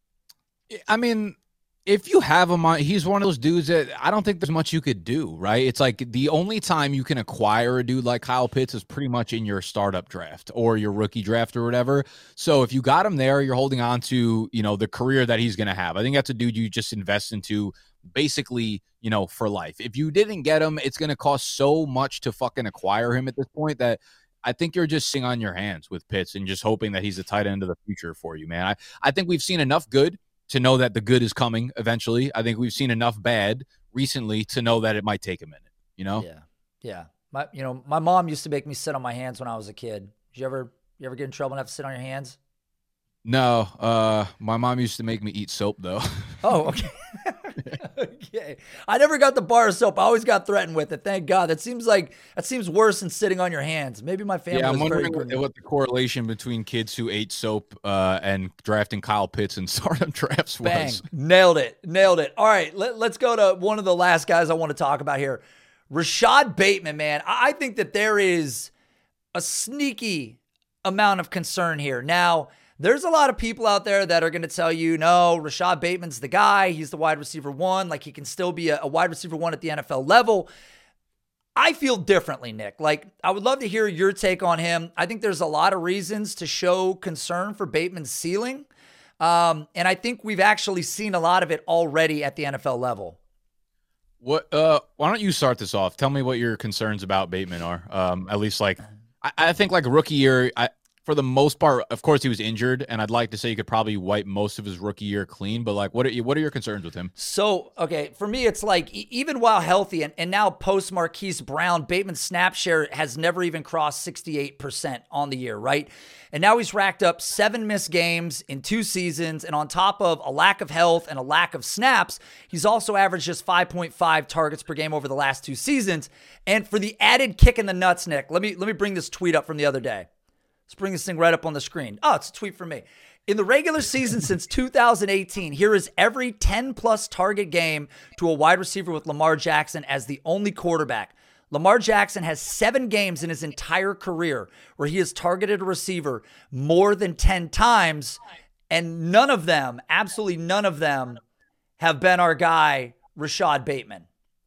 I mean, if you have him on, he's one of those dudes that I don't think there's much you could do, right? It's like the only time you can acquire a dude like Kyle Pitts is pretty much in your startup draft or your rookie draft or whatever. So if you got him there, you're holding on to, you know, the career that he's going to have. I think that's a dude you just invest into basically, you know, for life. If you didn't get him, it's going to cost so much to fucking acquire him at this point that I think you're just sitting on your hands with Pitts and just hoping that he's a tight end of the future for you, man. I, I think we've seen enough good to know that the good is coming eventually. I think we've seen enough bad recently to know that it might take a minute, you know? Yeah. Yeah. My, you know, my mom used to make me sit on my hands when I was a kid. Did you ever, you ever get in trouble and have to sit on your hands? No, uh, my mom used to make me eat soap though. Oh, okay. Okay. I never got the bar of soap. I always got threatened with it. Thank God. That seems like, that seems worse than sitting on your hands. Maybe my family Yeah, I'm was very wondering good. what the correlation between kids who ate soap uh, and drafting Kyle Pitts and startup drafts was. Bang. Nailed it. Nailed it. All right. Let, let's go to one of the last guys I want to talk about here. Rashad Bateman, man. I, I think that there is a sneaky amount of concern here. Now, there's a lot of people out there that are going to tell you, no, Rashad Bateman's the guy. He's the wide receiver one. Like, he can still be a, a wide receiver one at the N F L level. I feel differently, Nick. Like, I would love to hear your take on him. I think there's a lot of reasons to show concern for Bateman's ceiling. Um, and I think we've actually seen a lot of it already at the N F L level. What? Uh, why don't you start this off? Tell me what your concerns about Bateman are. Um, at least, like, I, I think, like, rookie year, I, for the most part, of course, he was injured, and I'd like to say you could probably wipe most of his rookie year clean. But, like, what are you, what are your concerns with him? So, okay, for me, it's like, e- even while healthy, and, and now post Marquise Brown, Bateman's snap share has never even crossed sixty-eight percent on the year, right? And now he's racked up seven missed games in two seasons, and on top of a lack of health and a lack of snaps, he's also averaged just five point five targets per game over the last two seasons. And for the added kick in the nuts, Nick, let me let me bring this tweet up from the other day. Let's bring this thing right up on the screen. Oh, it's a tweet from me. In the regular season since two thousand eighteen, here is every ten-plus target game to a wide receiver with Lamar Jackson as the only quarterback. Lamar Jackson has seven games in his entire career where he has targeted a receiver more than ten times, and none of them, absolutely none of them, have been our guy, Rashad Bateman.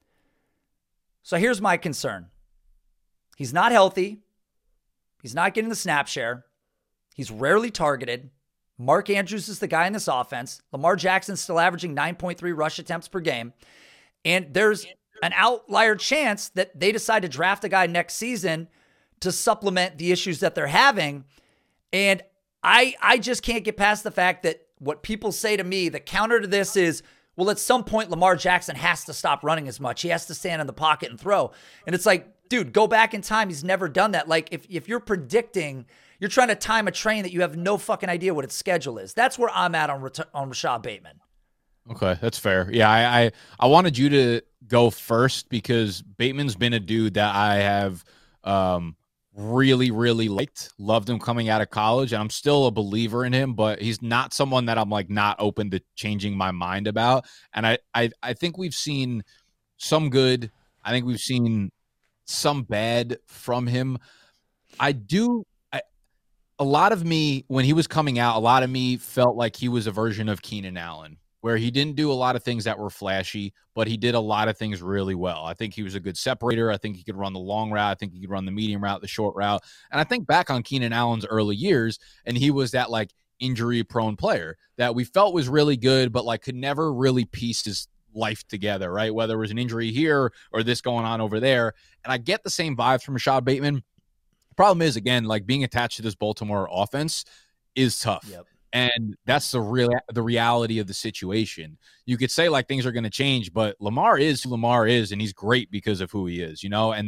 So here's my concern. He's not healthy. He's not getting the snap share. He's rarely targeted. Mark Andrews is the guy in this offense. Lamar Jackson's still averaging nine point three rush attempts per game. And there's an outlier chance that they decide to draft a guy next season to supplement the issues that they're having. And I I just can't get past the fact that what people say to me, the counter to this is, well, at some point, Lamar Jackson has to stop running as much. He has to stand in the pocket and throw. And it's like, dude, go back in time. He's never done that. Like, if, if you're predicting, you're trying to time a train that you have no fucking idea what its schedule is. That's where I'm at on, on Rashad Bateman. Okay, that's fair. Yeah, I, I I wanted you to go first because Bateman's been a dude that I have um, really, really liked. Loved him coming out of college, and I'm still a believer in him, but he's not someone that I'm, like, not open to changing my mind about. And I, I, I think we've seen some good. I think we've seen some bad from him. I do I, a lot of me when he was coming out, a lot of me felt like he was a version of Keenan Allen, where he didn't do a lot of things that were flashy, but he did a lot of things really well. I think he was a good separator. I think he could run the long route. I think he could run the medium route, the short route. And I think back on Keenan Allen's early years, and he was that, like, injury prone player that we felt was really good, but, like, could never really piece his life together, right? Whether it was an injury here or this going on over there. And I get the same vibes from Rashad Bateman. The problem is, again, like, being attached to this Baltimore offense is tough. Yep. And that's the real the reality of the situation. You could say, like, things are going to change, but Lamar is who Lamar is, and he's great because of who he is, you know? And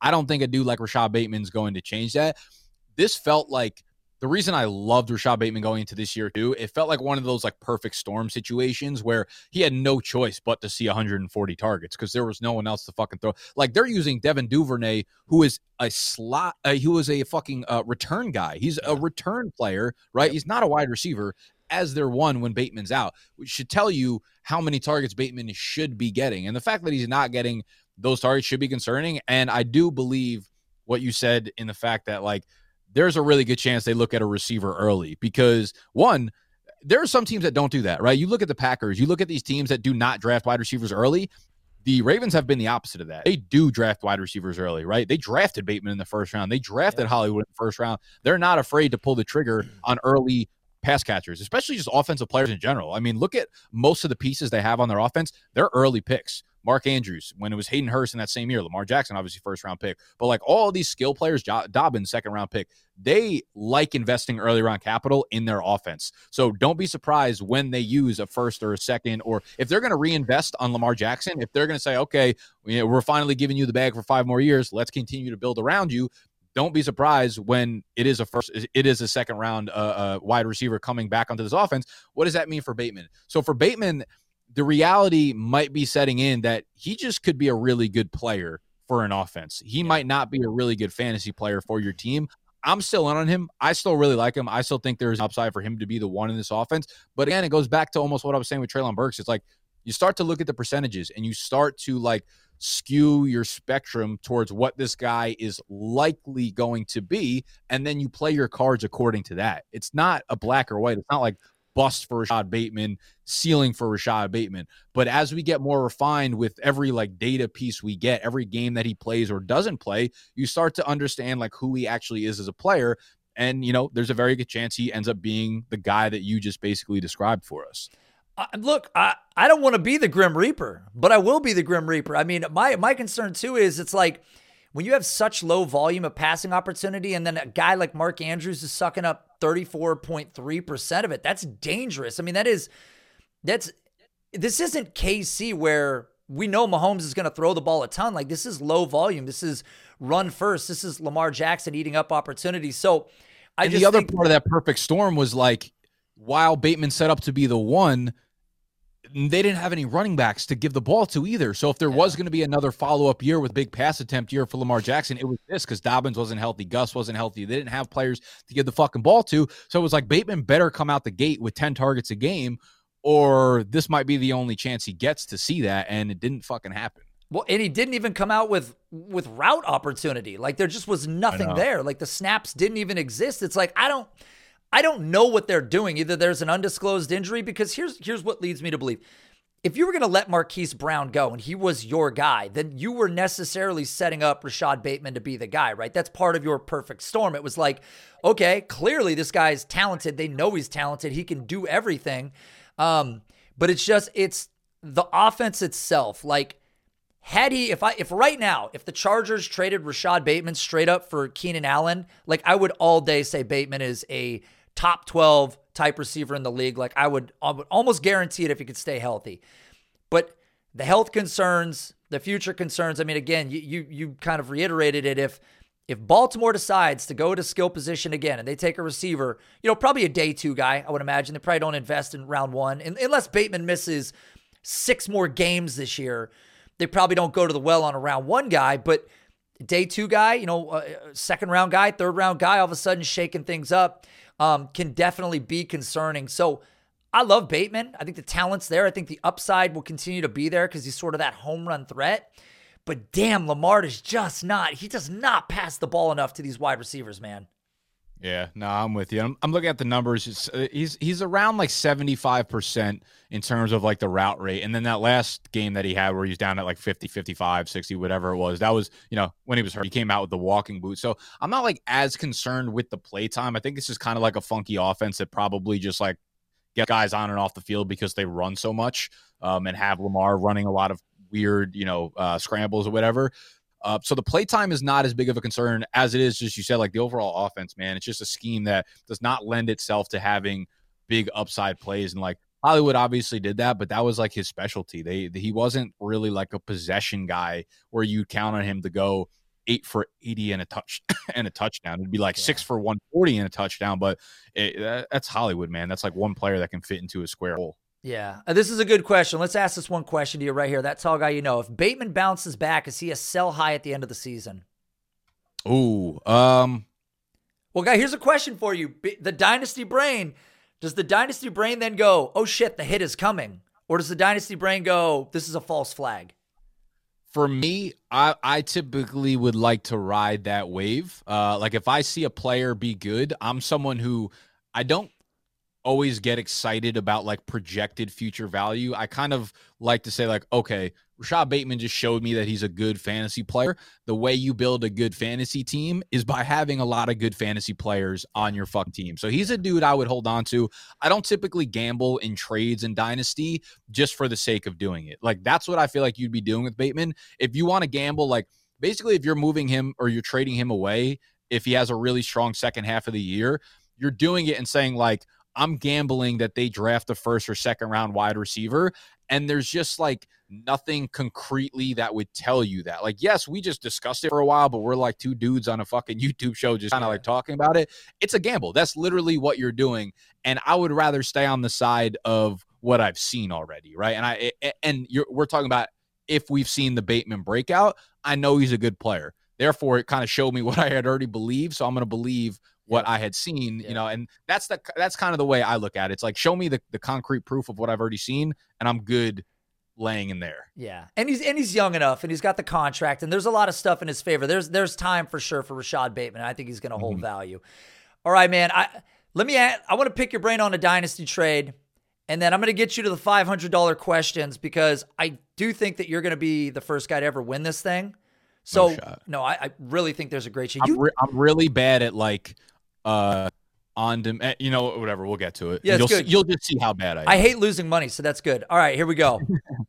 I don't think a dude like Rashad Bateman's going to change that. This felt like the reason I loved Rashad Bateman going into this year too, it felt like one of those like perfect storm situations where he had no choice but to see one hundred forty targets because there was no one else to fucking throw. Like they're using Devin Duvernay, who is a slot, uh, who is a fucking uh, return guy. He's a return player, right? He's not a wide receiver as their one when Bateman's out, which should tell you how many targets Bateman should be getting. And the fact that he's not getting those targets should be concerning. And I do believe what you said in the fact that like, there's a really good chance they look at a receiver early because, one, there are some teams that don't do that, right? You look at the Packers, you look at these teams that do not draft wide receivers early. The Ravens have been the opposite of that. They do draft wide receivers early, right? They drafted Bateman in the first round. They drafted yeah. Hollywood in the first round. They're not afraid to pull the trigger on early pass catchers, especially just offensive players in general. I mean, look at most of the pieces they have on their offense. They're early picks. Mark Andrews, when it was Hayden Hurst in that same year, Lamar Jackson, obviously first round pick, but like all of these skill players, jo- Dobbins, second round pick, they like investing early round capital in their offense. So don't be surprised when they use a first or a second, or if they're going to reinvest on Lamar Jackson, if they're going to say, okay, you know, we're finally giving you the bag for five more years, let's continue to build around you. Don't be surprised when it is a first, it is a second round uh, uh, wide receiver coming back onto this offense. What does that mean for Bateman? So for Bateman, the reality might be setting in that he just could be a really good player for an offense. He yeah. might not be a really good fantasy player for your team. I'm still in on him. I still really like him. I still think there's an upside for him to be the one in this offense. But again, it goes back to almost what I was saying with Treylon Burks. It's like you start to look at the percentages and you start to like skew your spectrum towards what this guy is likely going to be. And then you play your cards according to that. It's not a black or white. It's not like bust for Rashad Bateman, ceiling for Rashad Bateman. But as we get more refined with every like data piece we get, every game that he plays or doesn't play, you start to understand like who he actually is as a player. And, you know, there's a very good chance he ends up being the guy that you just basically described for us. Uh, look, I, I don't want to be the Grim Reaper, but I will be the Grim Reaper. I mean, my, my concern too is it's like when you have such low volume of passing opportunity and then a guy like Mark Andrews is sucking up thirty-four point three percent of it, that's dangerous. I mean, that is, that's, this isn't K C where we know Mahomes is going to throw the ball a ton. Like this is low volume. This is run first. This is Lamar Jackson eating up opportunities. So I and just the other think- part of that perfect storm was like, while Bateman set up to be the one, they didn't have any running backs to give the ball to either. So if there yeah. was going to be another follow-up year with big pass attempt year for Lamar Jackson, it was this because Dobbins wasn't healthy. Gus wasn't healthy. They didn't have players to give the fucking ball to. So it was like Bateman better come out the gate with ten targets a game or this might be the only chance he gets to see that, and it didn't fucking happen. Well, and he didn't even come out with with route opportunity. Like there just was nothing there. Like the snaps didn't even exist. It's like I don't I don't know what they're doing. Either there's an undisclosed injury, because here's here's what leads me to believe. If you were going to let Marquise Brown go and he was your guy, then you were necessarily setting up Rashad Bateman to be the guy, right? That's part of your perfect storm. It was like, okay, clearly this guy's talented. They know he's talented. He can do everything. Um, but it's just, it's the offense itself. Like, had he, if I, if right now, if the Chargers traded Rashad Bateman straight up for Keenan Allen, like I would all day say Bateman is a top twelve type receiver in the league. Like I would, I would almost guarantee it if he could stay healthy. But the health concerns, the future concerns, I mean, again, you you, you kind of reiterated it. If if Baltimore decides to go to skill position again and they take a receiver, you know, probably a day two guy, I would imagine. They probably don't invest in round one. And unless Bateman misses six more games this year, they probably don't go to the well on a round one guy. But day two guy, you know, uh, second round guy, third round guy, all of a sudden shaking things up. Um, can definitely be concerning. So I love Bateman. I think the talent's there. I think the upside will continue to be there because he's sort of that home run threat. But damn, Lamar is just not, he does not pass the ball enough to these wide receivers, man. Yeah, no, I'm with you. I'm, I'm looking at the numbers. It's, uh, he's he's around like seventy-five percent in terms of like the route rate. And then that last game that he had where he's down at like fifty, fifty-five, sixty, whatever it was, that was, you know, when he was hurt, he came out with the walking boot. So I'm not like as concerned with the play time. I think this is kind of like a funky offense that probably just like get guys on and off the field because they run so much um, and have Lamar running a lot of weird, you know, uh, scrambles or whatever. Uh, so the play time is not as big of a concern as it is, just you said, like the overall offense, man. It's just a scheme that does not lend itself to having big upside plays. And like Hollywood obviously did that, but that was like his specialty. They, he wasn't really like a possession guy where you count on him to go eight for eighty and a touch and a touchdown. It'd be like Yeah. six for one forty and a touchdown, but it, that, that's Hollywood, man. That's like one player that can fit into a square hole. Yeah. Uh, This is a good question. Let's ask this one question to you right here. That tall guy you know. If Bateman bounces back, is he a sell high at the end of the season? Ooh, um, Well, guy, here's a question for you. B- The dynasty brain, does the dynasty brain then go, oh shit, the hit is coming? Or does the dynasty brain go, this is a false flag? for me, I, I typically would like to ride that wave. Uh, like if I see a player be good, I'm someone who I don't always get excited about like projected future value. I kind of like to say like, okay, Rashad Bateman just showed me that he's a good fantasy player. The way you build a good fantasy team is by having a lot of good fantasy players on your fucking team. So he's a dude I would hold on to. I don't typically gamble in trades and dynasty just for the sake of doing it. Like that's what I feel like you'd be doing with Bateman. If you want to gamble, like basically if you're moving him or you're trading him away, if he has a really strong second half of the year, you're doing it and saying like, I'm gambling that they draft a first or second round wide receiver. And there's just like nothing concretely that would tell you that. Like, yes, we just discussed it for a while, but we're like two dudes on a fucking YouTube show just kind of like talking about it. It's a gamble. That's literally what you're doing. And I would rather stay on the side of what I've seen already, right? And I and you're, we're talking about if we've seen the Bateman breakout, I know he's a good player. Therefore, it kind of showed me what I had already believed. So I'm going to believe what I had seen, yeah. you know, and that's the that's kind of the way I look at it. It's like, show me the, the concrete proof of what I've already seen, and I'm good laying in there. Yeah. And he's and he's young enough, and he's got the contract, and there's a lot of stuff in his favor. There's there's time for sure for Rashad Bateman. I think he's going to hold mm-hmm. value. All right, man. I let me add, I want to pick your brain on a dynasty trade, and then I'm going to get you to the five hundred dollars questions because I do think that you're going to be the first guy to ever win this thing. So, no, no I, I really think there's a great chance. I'm, re- I'm really bad at like uh on dem- you know whatever we'll get to it. Yeah, you'll good. See, you'll just see how bad I am. I hate losing money, so that's good. All right, here we go.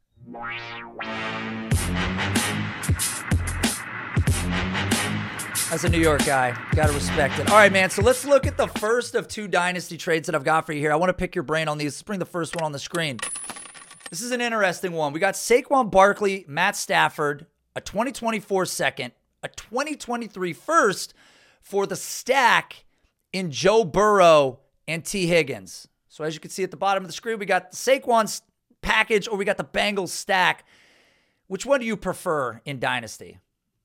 As a New York guy, gotta respect it. All right, man, so let's look at the first of two dynasty trades that I've got for you here. I want to pick your brain on these. Let's bring the first one on the screen. This is an interesting one. We got Saquon Barkley, Matt Stafford, a twenty twenty-four second, a twenty twenty-three first for the stack in Joe Burrow and T. Higgins. So as you can see at the bottom of the screen, we got the Saquon's package or we got the Bengals stack. Which one do you prefer in Dynasty?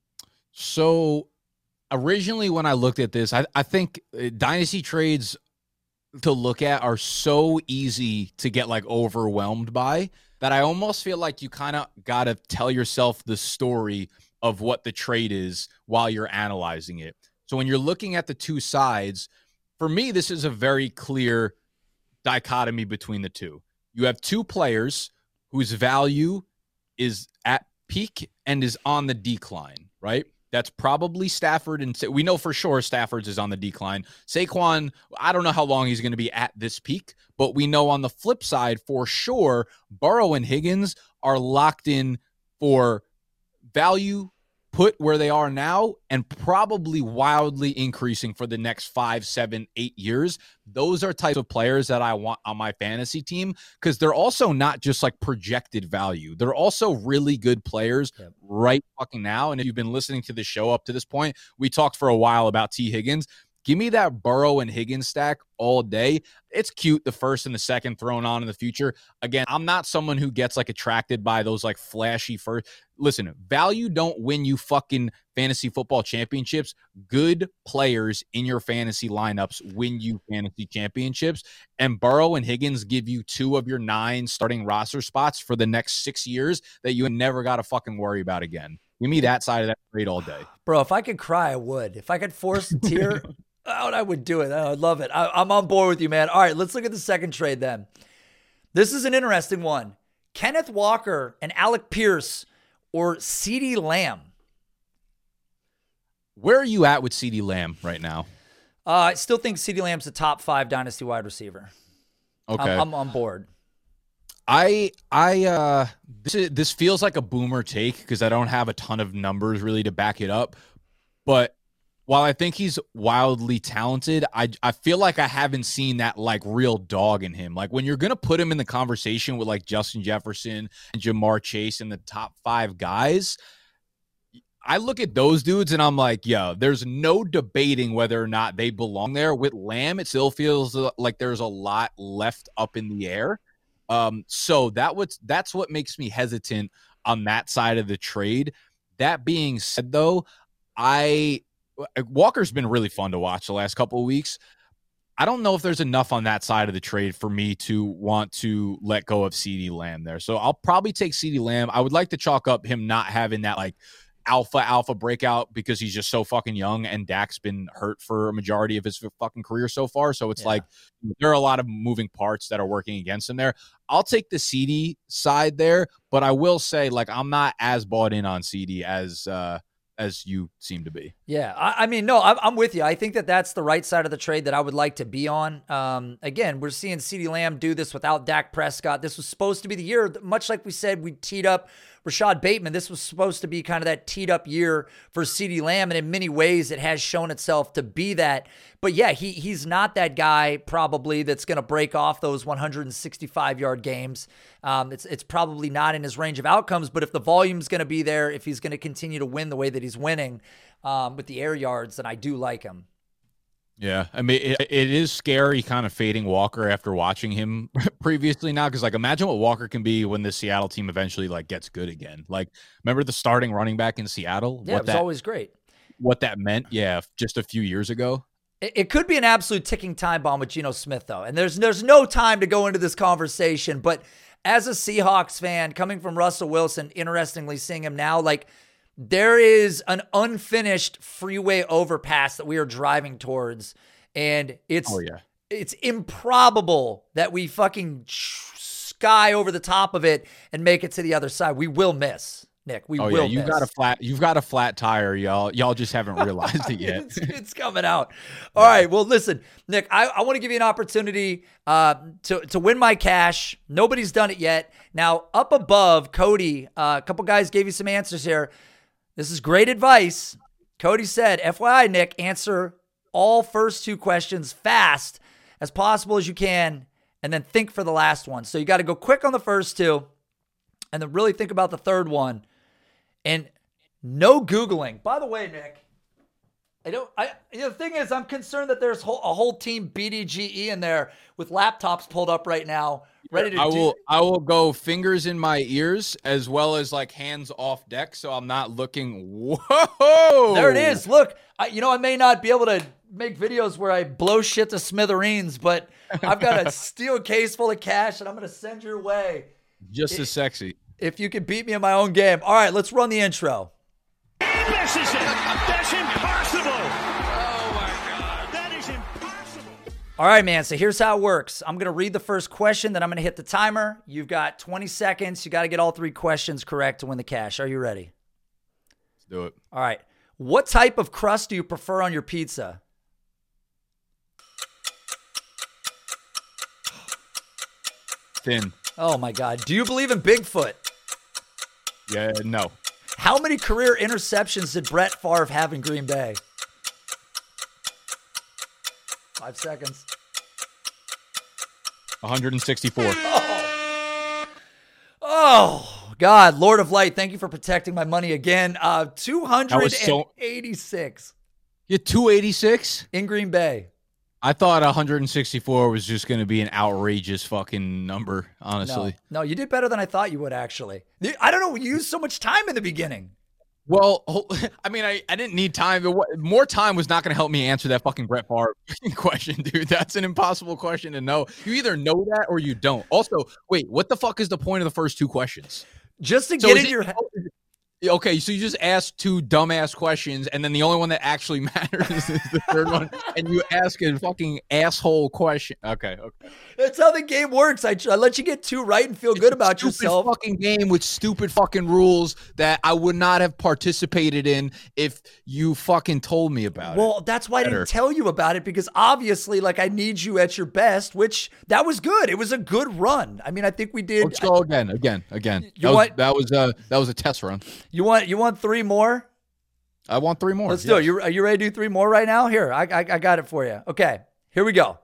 So originally when I looked at this, I, I think Dynasty trades to look at are so easy to get like overwhelmed by that I almost feel like you kind of got to tell yourself the story of what the trade is while you're analyzing it. So when you're looking at the two sides, for me, this is a very clear dichotomy between the two. You have two players whose value is at peak and is on the decline, right? That's probably Stafford, and we know for sure Stafford's is on the decline. Saquon, I don't know how long he's going to be at this peak, but we know on the flip side for sure, Burrow and Higgins are locked in for value put where they are now and probably wildly increasing for the next five, seven, eight years. Those are types of players that I want on my fantasy team because they're also not just like projected value. They're also really good players yep. right fucking now. And if you've been listening to the show up to this point, we talked for a while about T. Higgins. Give me that Burrow and Higgins stack all day. It's cute, the first and the second thrown on in the future. Again, I'm not someone who gets like attracted by those like flashy first. Listen, value don't win you fucking fantasy football championships. Good players in your fantasy lineups win you fantasy championships. And Burrow and Higgins give you two of your nine starting roster spots for the next six years that you never got to fucking worry about again. Give me that side of that trade all day. Bro, if I could cry, I would. If I could force a tear, oh, I would do it. I would love it. I, I'm on board with you, man. All right, let's look at the second trade then. This is an interesting one. Kenneth Walker and Alec Pierce or CeeDee Lamb. Where are you at with CeeDee Lamb right now? Uh, I still think CeeDee Lamb's a top five dynasty wide receiver. Okay. I'm, I'm on board. I I uh this is, this feels like a boomer take because I don't have a ton of numbers really to back it up. But while I think he's wildly talented, I I feel like I haven't seen that like real dog in him. Like when you're gonna put him in the conversation with like Justin Jefferson and Jamar Chase in the top five guys, I look at those dudes and I'm like, yo, there's no debating whether or not they belong there. With Lamb, it still feels like there's a lot left up in the air. Um, so that was that's what makes me hesitant on that side of the trade. That being said, though, I Walker's been really fun to watch the last couple of weeks. I don't know if there's enough on that side of the trade for me to want to let go of CeeDee Lamb there. So I'll probably take CeeDee Lamb. I would like to chalk up him not having that like alpha alpha breakout because he's just so fucking young, and Dak's been hurt for a majority of his fucking career so far. So it's yeah. like there are a lot of moving parts that are working against him there. I'll take the CeeDee side there, but I will say like I'm not as bought in on CeeDee as uh as you seem to be. Yeah, I, I mean, no, I'm, I'm with you. I think that that's the right side of the trade that I would like to be on. Um, again, we're seeing CeeDee Lamb do this without Dak Prescott. This was supposed to be the year, much like we said, we teed up Rashad Bateman. This was supposed to be kind of that teed up year for CeeDee Lamb, and in many ways it has shown itself to be that. But yeah, he he's not that guy probably that's going to break off those one hundred sixty-five yard games. Um, it's it's probably not in his range of outcomes, but if the volume's going to be there, if he's going to continue to win the way that he's winning um, with the air yards, then I do like him. Yeah, I mean, it, it is scary kind of fading Walker after watching him previously now, because, like, imagine what Walker can be when the Seattle team eventually, like, gets good again. Like, remember the starting running back in Seattle? Yeah, what it was that, always great. What that meant, yeah, just a few years ago. It, it could be an absolute ticking time bomb with Geno Smith, though, and there's there's no time to go into this conversation, but as a Seahawks fan, coming from Russell Wilson, interestingly seeing him now, like, there is an unfinished freeway overpass that we are driving towards, and it's oh, yeah. it's improbable that we fucking sky over the top of it and make it to the other side. We will miss, Nick. We oh, will. Yeah, you miss. got a flat. You've got a flat tire, y'all. Y'all just haven't realized it yet. it's, it's coming out. All yeah. right. Well, listen, Nick. I, I want to give you an opportunity uh, to to win my cash. Nobody's done it yet. Now, up above, Cody. Uh, a couple guys gave you some answers here. This is great advice. Cody said, F Y I, Nick, answer all first two questions fast as possible as you can, and then think for the last one. So you got to go quick on the first two, and then really think about the third one. And no Googling. By the way, Nick, I don't. I you know, the thing is, I'm concerned that there's whole, a whole team B D G E in there with laptops pulled up right now, ready to I do. will. I will go fingers in my ears as well as like hands off deck, so I'm not looking. Whoa! There it is. Look, I, you know, I may not be able to make videos where I blow shit to smithereens, but I've got a steel case full of cash, and I'm going to send your way. Just it, as sexy. If you can beat me in my own game. All right, let's run the intro. This is it. That's impossible. Oh, my God. That is impossible. All right, man. So here's how it works. I'm going to read the first question, then I'm going to hit the timer. You've got twenty seconds. You got to get all three questions correct to win the cash. Are you ready? Let's do it. All right. What type of crust do you prefer on your pizza? Thin. Oh, my God. Do you believe in Bigfoot? Yeah, no. How many career interceptions did Brett Favre have in Green Bay? Five seconds. one hundred sixty-four. Oh. oh, God. Lord of Light, thank you for protecting my money again. Uh, two hundred eighty-six. So... You two eighty-six? In Green Bay. I thought one hundred sixty-four was just going to be an outrageous fucking number, honestly. No, no, you did better than I thought you would, actually. I don't know. You used so much time in the beginning. Well, I mean, I, I didn't need time. More time was not going to help me answer that fucking Brett Favre question, dude. That's an impossible question to know. You either know that or you don't. Also, wait, what the fuck is the point of the first two questions? Just to so get in it, your head. Okay, so you just asked two dumbass questions, and then the only one that actually matters is the third one, and you ask a fucking asshole question. Okay, okay. That's how the game works. I, I let you get two right and feel it's good about stupid yourself. Fucking game with stupid fucking rules that I would not have participated in if you fucking told me about well, it. Well, that's why Better. I didn't tell you about it, because obviously, like, I need you at your best, which that was good. It was a good run. I mean, I think we did. Let's go again, again, again. You that, want, was, that was uh that was a test run. You want you want three more? I want three more. Let's yes. do it. You, are you ready to do three more right now? Here, I, I I got it for you. Okay, here we go.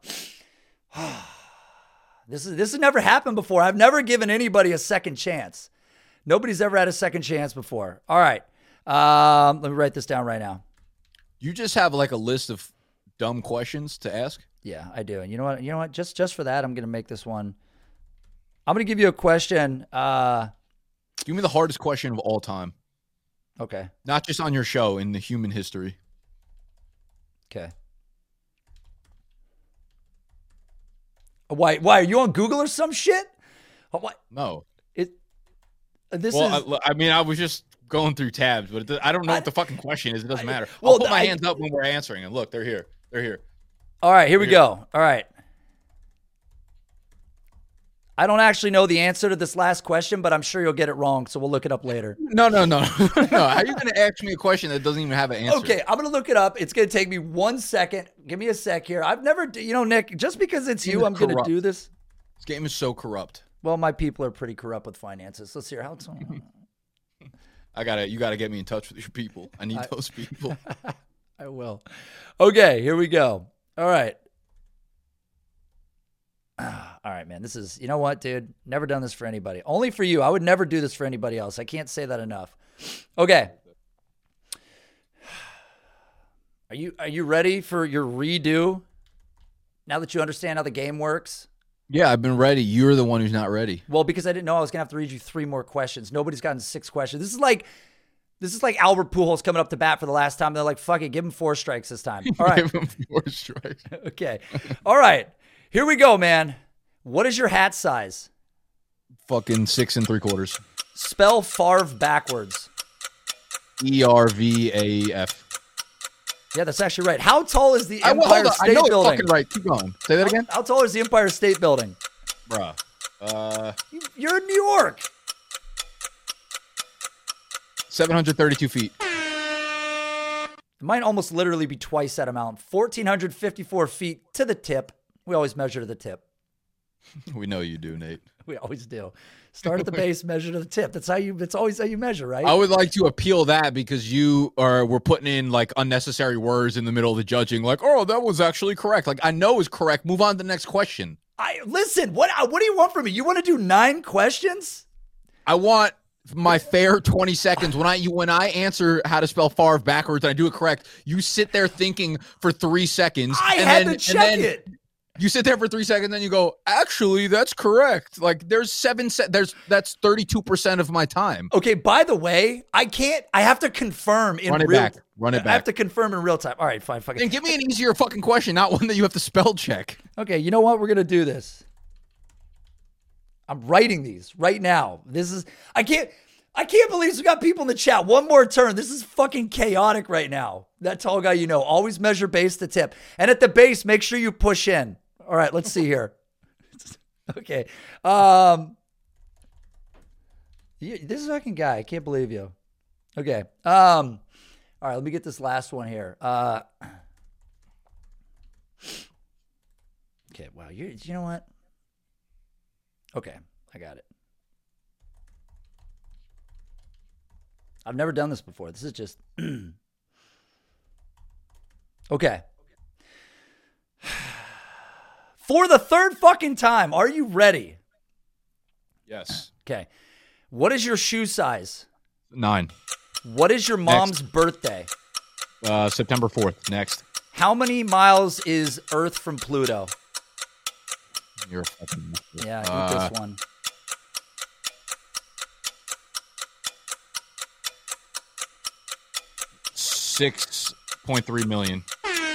This is this has never happened before. I've never given anybody a second chance. Nobody's ever had a second chance before. All right. Um, let me write this down right now. You just have like a list of dumb questions to ask? Yeah, I do. And you know what? You know what? Just just for that, I'm going to make this one. I'm going to give you a question. Uh, Give me the hardest question of all time. Okay. Not just on your show, in the human history. Okay. Why? Why are you on Google or some shit? What? No. It. This well, is. I, I mean, I was just going through tabs, but it, I don't know I, what the fucking question is. It doesn't I, matter. Well, I'll put my I, hands up when we're answering, and look, they're here. They're here. All right, here they're we here. go. All right. I don't actually know the answer to this last question, but I'm sure you'll get it wrong, so we'll look it up later. No, no, no. no. How are you going to ask me a question that doesn't even have an answer? Okay, I'm going to look it up. It's going to take me one second. Give me a sec here. I've never, you know, Nick, just because it's you, I'm going to do this. This game is so corrupt. Well, my people are pretty corrupt with finances. Let's hear how it's on. I got to, you got to get me in touch with your people. I need I, those people. I will. Okay, here we go. All right. All right, man. This is, you know what, dude? Never done this for anybody. Only for you. I would never do this for anybody else. I can't say that enough. Okay. Are you are you ready for your redo? Now that you understand how the game works? Yeah, I've been ready. You're the one who's not ready. Well, because I didn't know I was gonna have to read you three more questions. Nobody's gotten six questions. This is like This is like Albert Pujols coming up to bat for the last time. They're like, fuck it, give him four strikes this time. All right. Give him four strikes. Okay. All right. Here we go, man. What is your hat size? Fucking six and three quarters. Spell Favre backwards. E R V A F. Yeah, that's actually right. How tall is the I, Empire well, State I know Building? It's fucking right. Keep going. Say that again. How, how tall is the Empire State Building? Bruh. Uh, you, you're in New York. seven hundred thirty-two feet. It might almost literally be twice that amount. one thousand four hundred fifty-four feet to the tip. We always measure to the tip. We know you do, Nate. We always do. Start at the base, measure to the tip. That's how you. That's always how you measure, right? I would like to appeal that because you are we're putting in like unnecessary words in the middle of the judging. Like, oh, that was actually correct. Like, I know is correct. Move on to the next question. I listen. What What do you want from me? You want to do nine questions? I want my fair twenty seconds. When I you when I answer how to spell Favre backwards and I do it correct, you sit there thinking for three seconds. I and had then, to check and then, it. You sit there for three seconds, then you go, actually, that's correct. Like there's seven, se- there's that's thirty-two percent of my time. Okay, by the way, I can't, I have to confirm in Run it real back. Run it back. I have to confirm in real time. All right, fine, fucking. And give me an easier fucking question, not one that you have to spell check. Okay, you know what? We're going to do this. I'm writing these right now. This is, I can't, I can't believe we got people in the chat. One more turn. This is fucking chaotic right now. That tall guy, you know, always measure base to tip. And at the base, make sure you push in. All right, let's see here. Okay. Um, you, this is a fucking guy. I can't believe you. Okay. Um, all right, let me get this last one here. Uh, okay, wow. You, you know what? Okay, I got it. I've never done this before. This is just... Okay. For the third fucking time, are you ready? Yes. Okay. What is your shoe size? Nine. What is your mom's Next. birthday? Uh, September fourth. Next. How many miles is Earth from Pluto? You're a fucking... Yeah, I uh, get this one. six point three million.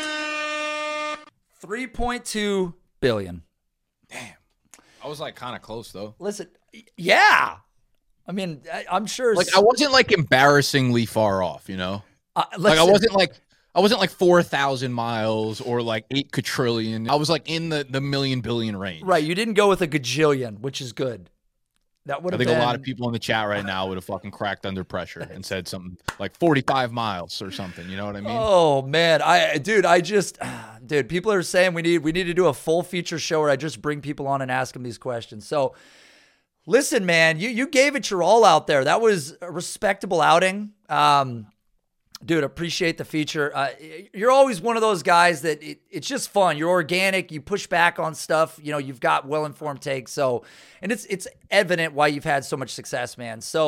three point two billion. Damn. I was like kind of close though. Listen, yeah. I mean, I, I'm sure. Like I wasn't like embarrassingly far off, you know? Uh, like I wasn't like I wasn't like four thousand miles or like eight quadrillion. I was like in the, the million billion range. Right. You didn't go with a gajillion, which is good. That would I have think been... a lot of people in the chat right now would have fucking cracked under pressure and said something like forty-five miles or something. You know what I mean? Oh man, I dude, I just, dude, people are saying we need we need to do a full feature show where I just bring people on and ask them these questions. So, listen, man, you you gave it your all out there. That was a respectable outing. Um, dude, appreciate the feature. Uh, you're always one of those guys that it, it's just fun. You're organic. You push back on stuff. You know, you've got well-informed takes. So, and it's it's evident why you've had so much success, man. So,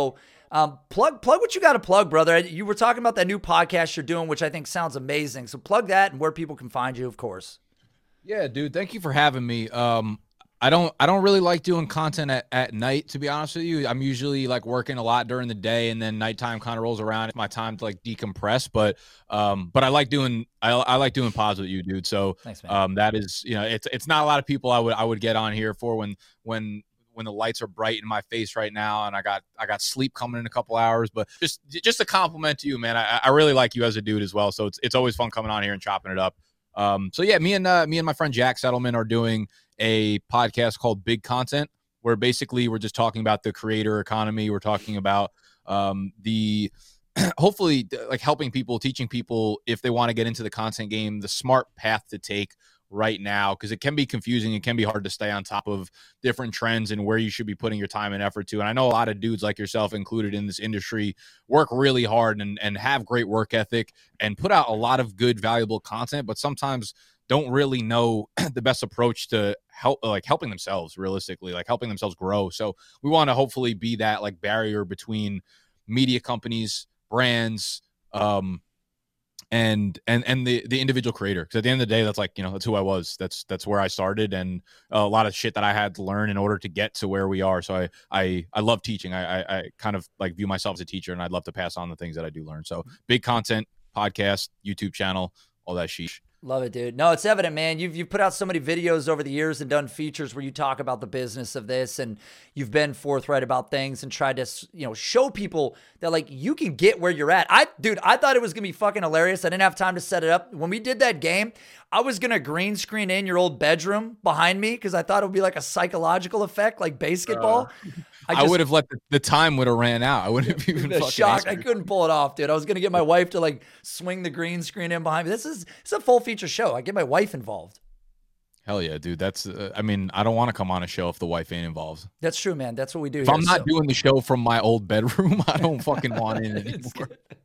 Um, plug plug what you got to plug, brother. You were talking about that new podcast you're doing, which I think sounds amazing. So plug that and where people can find you, of course. Yeah, dude. Thank you for having me. Um, I don't I don't really like doing content at, at night, to be honest with you. I'm usually like working a lot during the day, and then nighttime kind of rolls around. It's my time to like decompress. But um, but I like doing I, I like doing pods with you, dude. So Thanks, man. um, that is, you know, it's it's not a lot of people I would I would get on here for when when when the lights are bright in my face right now, and I got I got sleep coming in a couple hours. But just just a compliment to you, man. I, I really like you as a dude as well. So it's it's always fun coming on here and chopping it up. Um, so yeah, me and uh, me and my friend Jack Settleman are doing a podcast called Big Content, where basically we're just talking about the creator economy. We're talking about um, the hopefully like helping people, teaching people if they want to get into the content game, the smart path to take right now, because it can be confusing. It can be hard to stay on top of different trends and where you should be putting your time and effort to. And I know a lot of dudes like yourself included in this industry work really hard and, and have great work ethic and put out a lot of good, valuable content, but sometimes don't really know the best approach to help, like helping themselves realistically, like helping themselves grow. So we want to hopefully be that like barrier between media companies, brands, um, and and and the the individual creator, because at the end of the day, that's like, you know, that's who I was. That's that's where I started, and a lot of shit that I had to learn in order to get to where we are. So I I I love teaching. I I, I kind of like view myself as a teacher, and I'd love to pass on the things that I do learn. So Big Content, podcast, YouTube channel, all that sheesh. Love it, dude. No, it's evident, man. You've you've put out so many videos over the years and done features where you talk about the business of this, and you've been forthright about things and tried to, you know, show people that like you can get where you're at. I, dude, I thought it was gonna be fucking hilarious. I didn't have time to set it up. When we did that game, I was gonna green screen in your old bedroom behind me because I thought it would be like a psychological effect, like basketball. Uh, I, I would have let the, the time would have ran out. I wouldn't have even fucking shocked. I couldn't pull it off, dude. I was gonna get my wife to like swing the green screen in behind me. This is it's a full feature show. I get my wife involved. Hell yeah, dude. That's uh, I mean, I don't want to come on a show if the wife ain't involved. That's true, man. That's what we do. If here, I'm not so. doing the show from my old bedroom, I don't fucking want in anymore.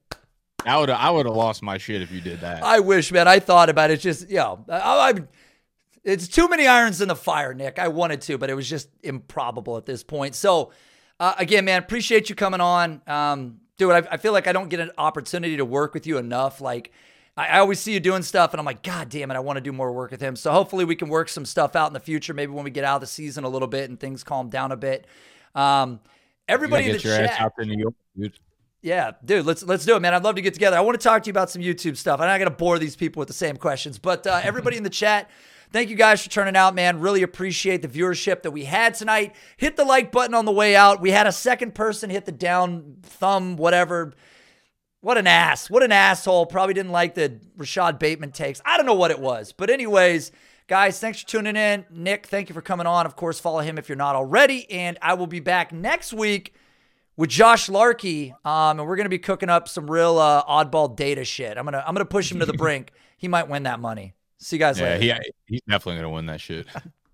I would I would have lost my shit if you did that. I wish, man. I thought about it. Just, you know, I, I, it's too many irons in the fire, Nick. I wanted to, but it was just improbable at this point. So, uh, again, man, appreciate you coming on. Um, dude, I, I feel like I don't get an opportunity to work with you enough. Like, I, I always see you doing stuff, and I'm like, God damn it, I want to do more work with him. So hopefully we can work some stuff out in the future, maybe when we get out of the season a little bit and things calm down a bit. Um, everybody in the get your chat. ass out to New York, dude. Yeah, dude, let's let's do it, man. I'd love to get together. I want to talk to you about some YouTube stuff. I'm not going to bore these people with the same questions, but uh, everybody in the chat, thank you guys for turning out, man. Really appreciate the viewership that we had tonight. Hit the like button on the way out. We had a second person hit the down thumb, whatever. What an ass. What an asshole. Probably didn't like the Rashad Bateman takes. I don't know what it was. But anyways, guys, thanks for tuning in. Nick, thank you for coming on. Of course, follow him if you're not already. And I will be back next week with Josh Larkey, um, and we're gonna be cooking up some real uh, oddball data shit. I'm gonna I'm gonna push him to the brink. He might win that money. See you guys yeah, later. he, he's definitely gonna win that shit.